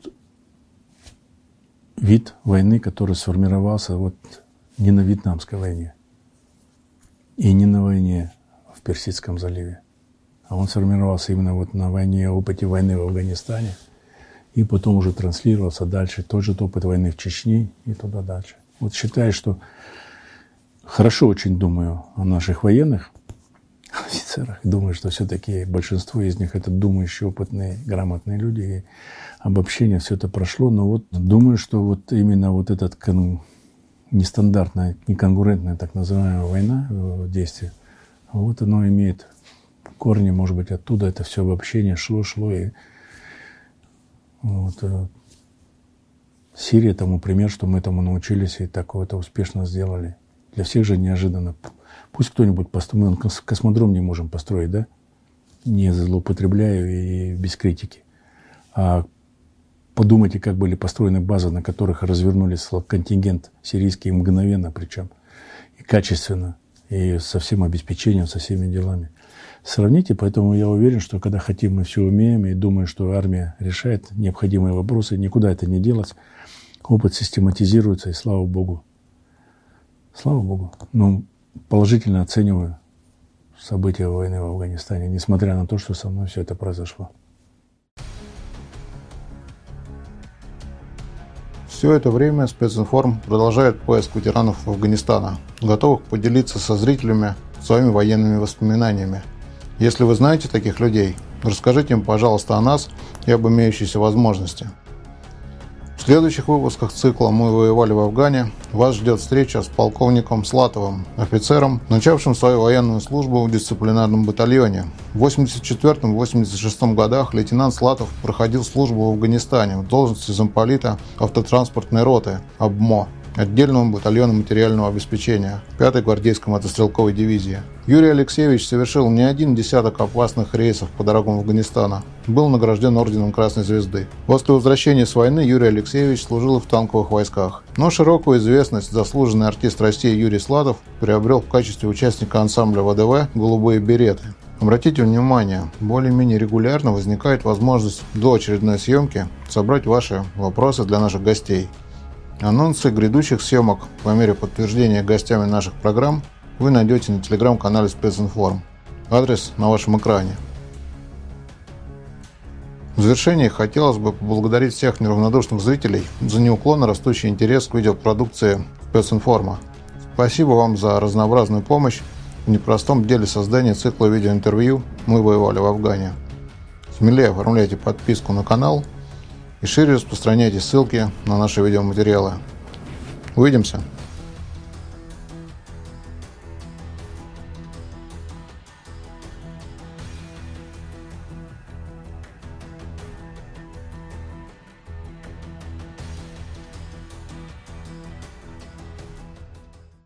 вид войны, который сформировался вот не на Вьетнамской войне и не на войне в Персидском заливе, а он сформировался именно вот на войне, опыте войны в Афганистане, и потом уже транслировался дальше, тот же опыт войны в Чечне и туда дальше. Вот считаю, что хорошо очень думаю о наших военных офицерах. Думаю, что все-таки большинство из них это думающие, опытные, грамотные люди. И обобщение все это прошло. Но вот думаю, что вот именно вот этот нестандартная, неконкурентная так называемая война в действии, вот оно имеет корни, может быть, оттуда это все обобщение шло. И вот Сирия тому пример, что мы этому научились и так это успешно сделали. Для всех же неожиданно. Пусть кто-нибудь построит, мы космодром не можем построить, да? Не злоупотребляя и без критики. А подумайте, как были построены базы, на которых развернулись контингент сирийский мгновенно, причем и качественно, и со всем обеспечением, со всеми делами. Сравните, поэтому я уверен, что когда хотим, мы все умеем, и думаю, что армия решает необходимые вопросы, никуда это не делать. Опыт систематизируется, и слава Богу. Слава Богу. Ну, положительно оцениваю события войны в Афганистане, несмотря на то, что со мной все это произошло. Все это время специнформ продолжает поиск ветеранов Афганистана, готовых поделиться со зрителями своими военными воспоминаниями. Если вы знаете таких людей, расскажите им, пожалуйста, о нас и об имеющейся возможности. В следующих выпусках цикла «Мы воевали в Афгане» вас ждет встреча с полковником Слатовым, офицером, начавшим свою военную службу в дисциплинарном батальоне. В 1984-1986 годах лейтенант Слатов проходил службу в Афганистане в должности замполита автотранспортной роты АБМО, отдельного батальона материального обеспечения 5-й гвардейской мотострелковой дивизии. Юрий Алексеевич совершил не один десяток опасных рейсов по дорогам Афганистана. Был награжден орденом Красной Звезды. После возвращения с войны Юрий Алексеевич служил в танковых войсках. Но широкую известность заслуженный артист России Юрий Слатов приобрел в качестве участника ансамбля ВДВ «Голубые береты». Обратите внимание, более-менее регулярно возникает возможность до очередной съемки собрать ваши вопросы для наших гостей. Анонсы грядущих съемок по мере подтверждения гостями наших программ вы найдете на телеграм-канале Специнформ. Адрес на вашем экране. В завершении хотелось бы поблагодарить всех неравнодушных зрителей за неуклонно растущий интерес к видеопродукции Специнформа. Спасибо вам за разнообразную помощь в непростом деле создания цикла видеоинтервью «Мы воевали в Афгане». Смелее оформляйте подписку на канал и шире распространяйте ссылки на наши видеоматериалы. Увидимся!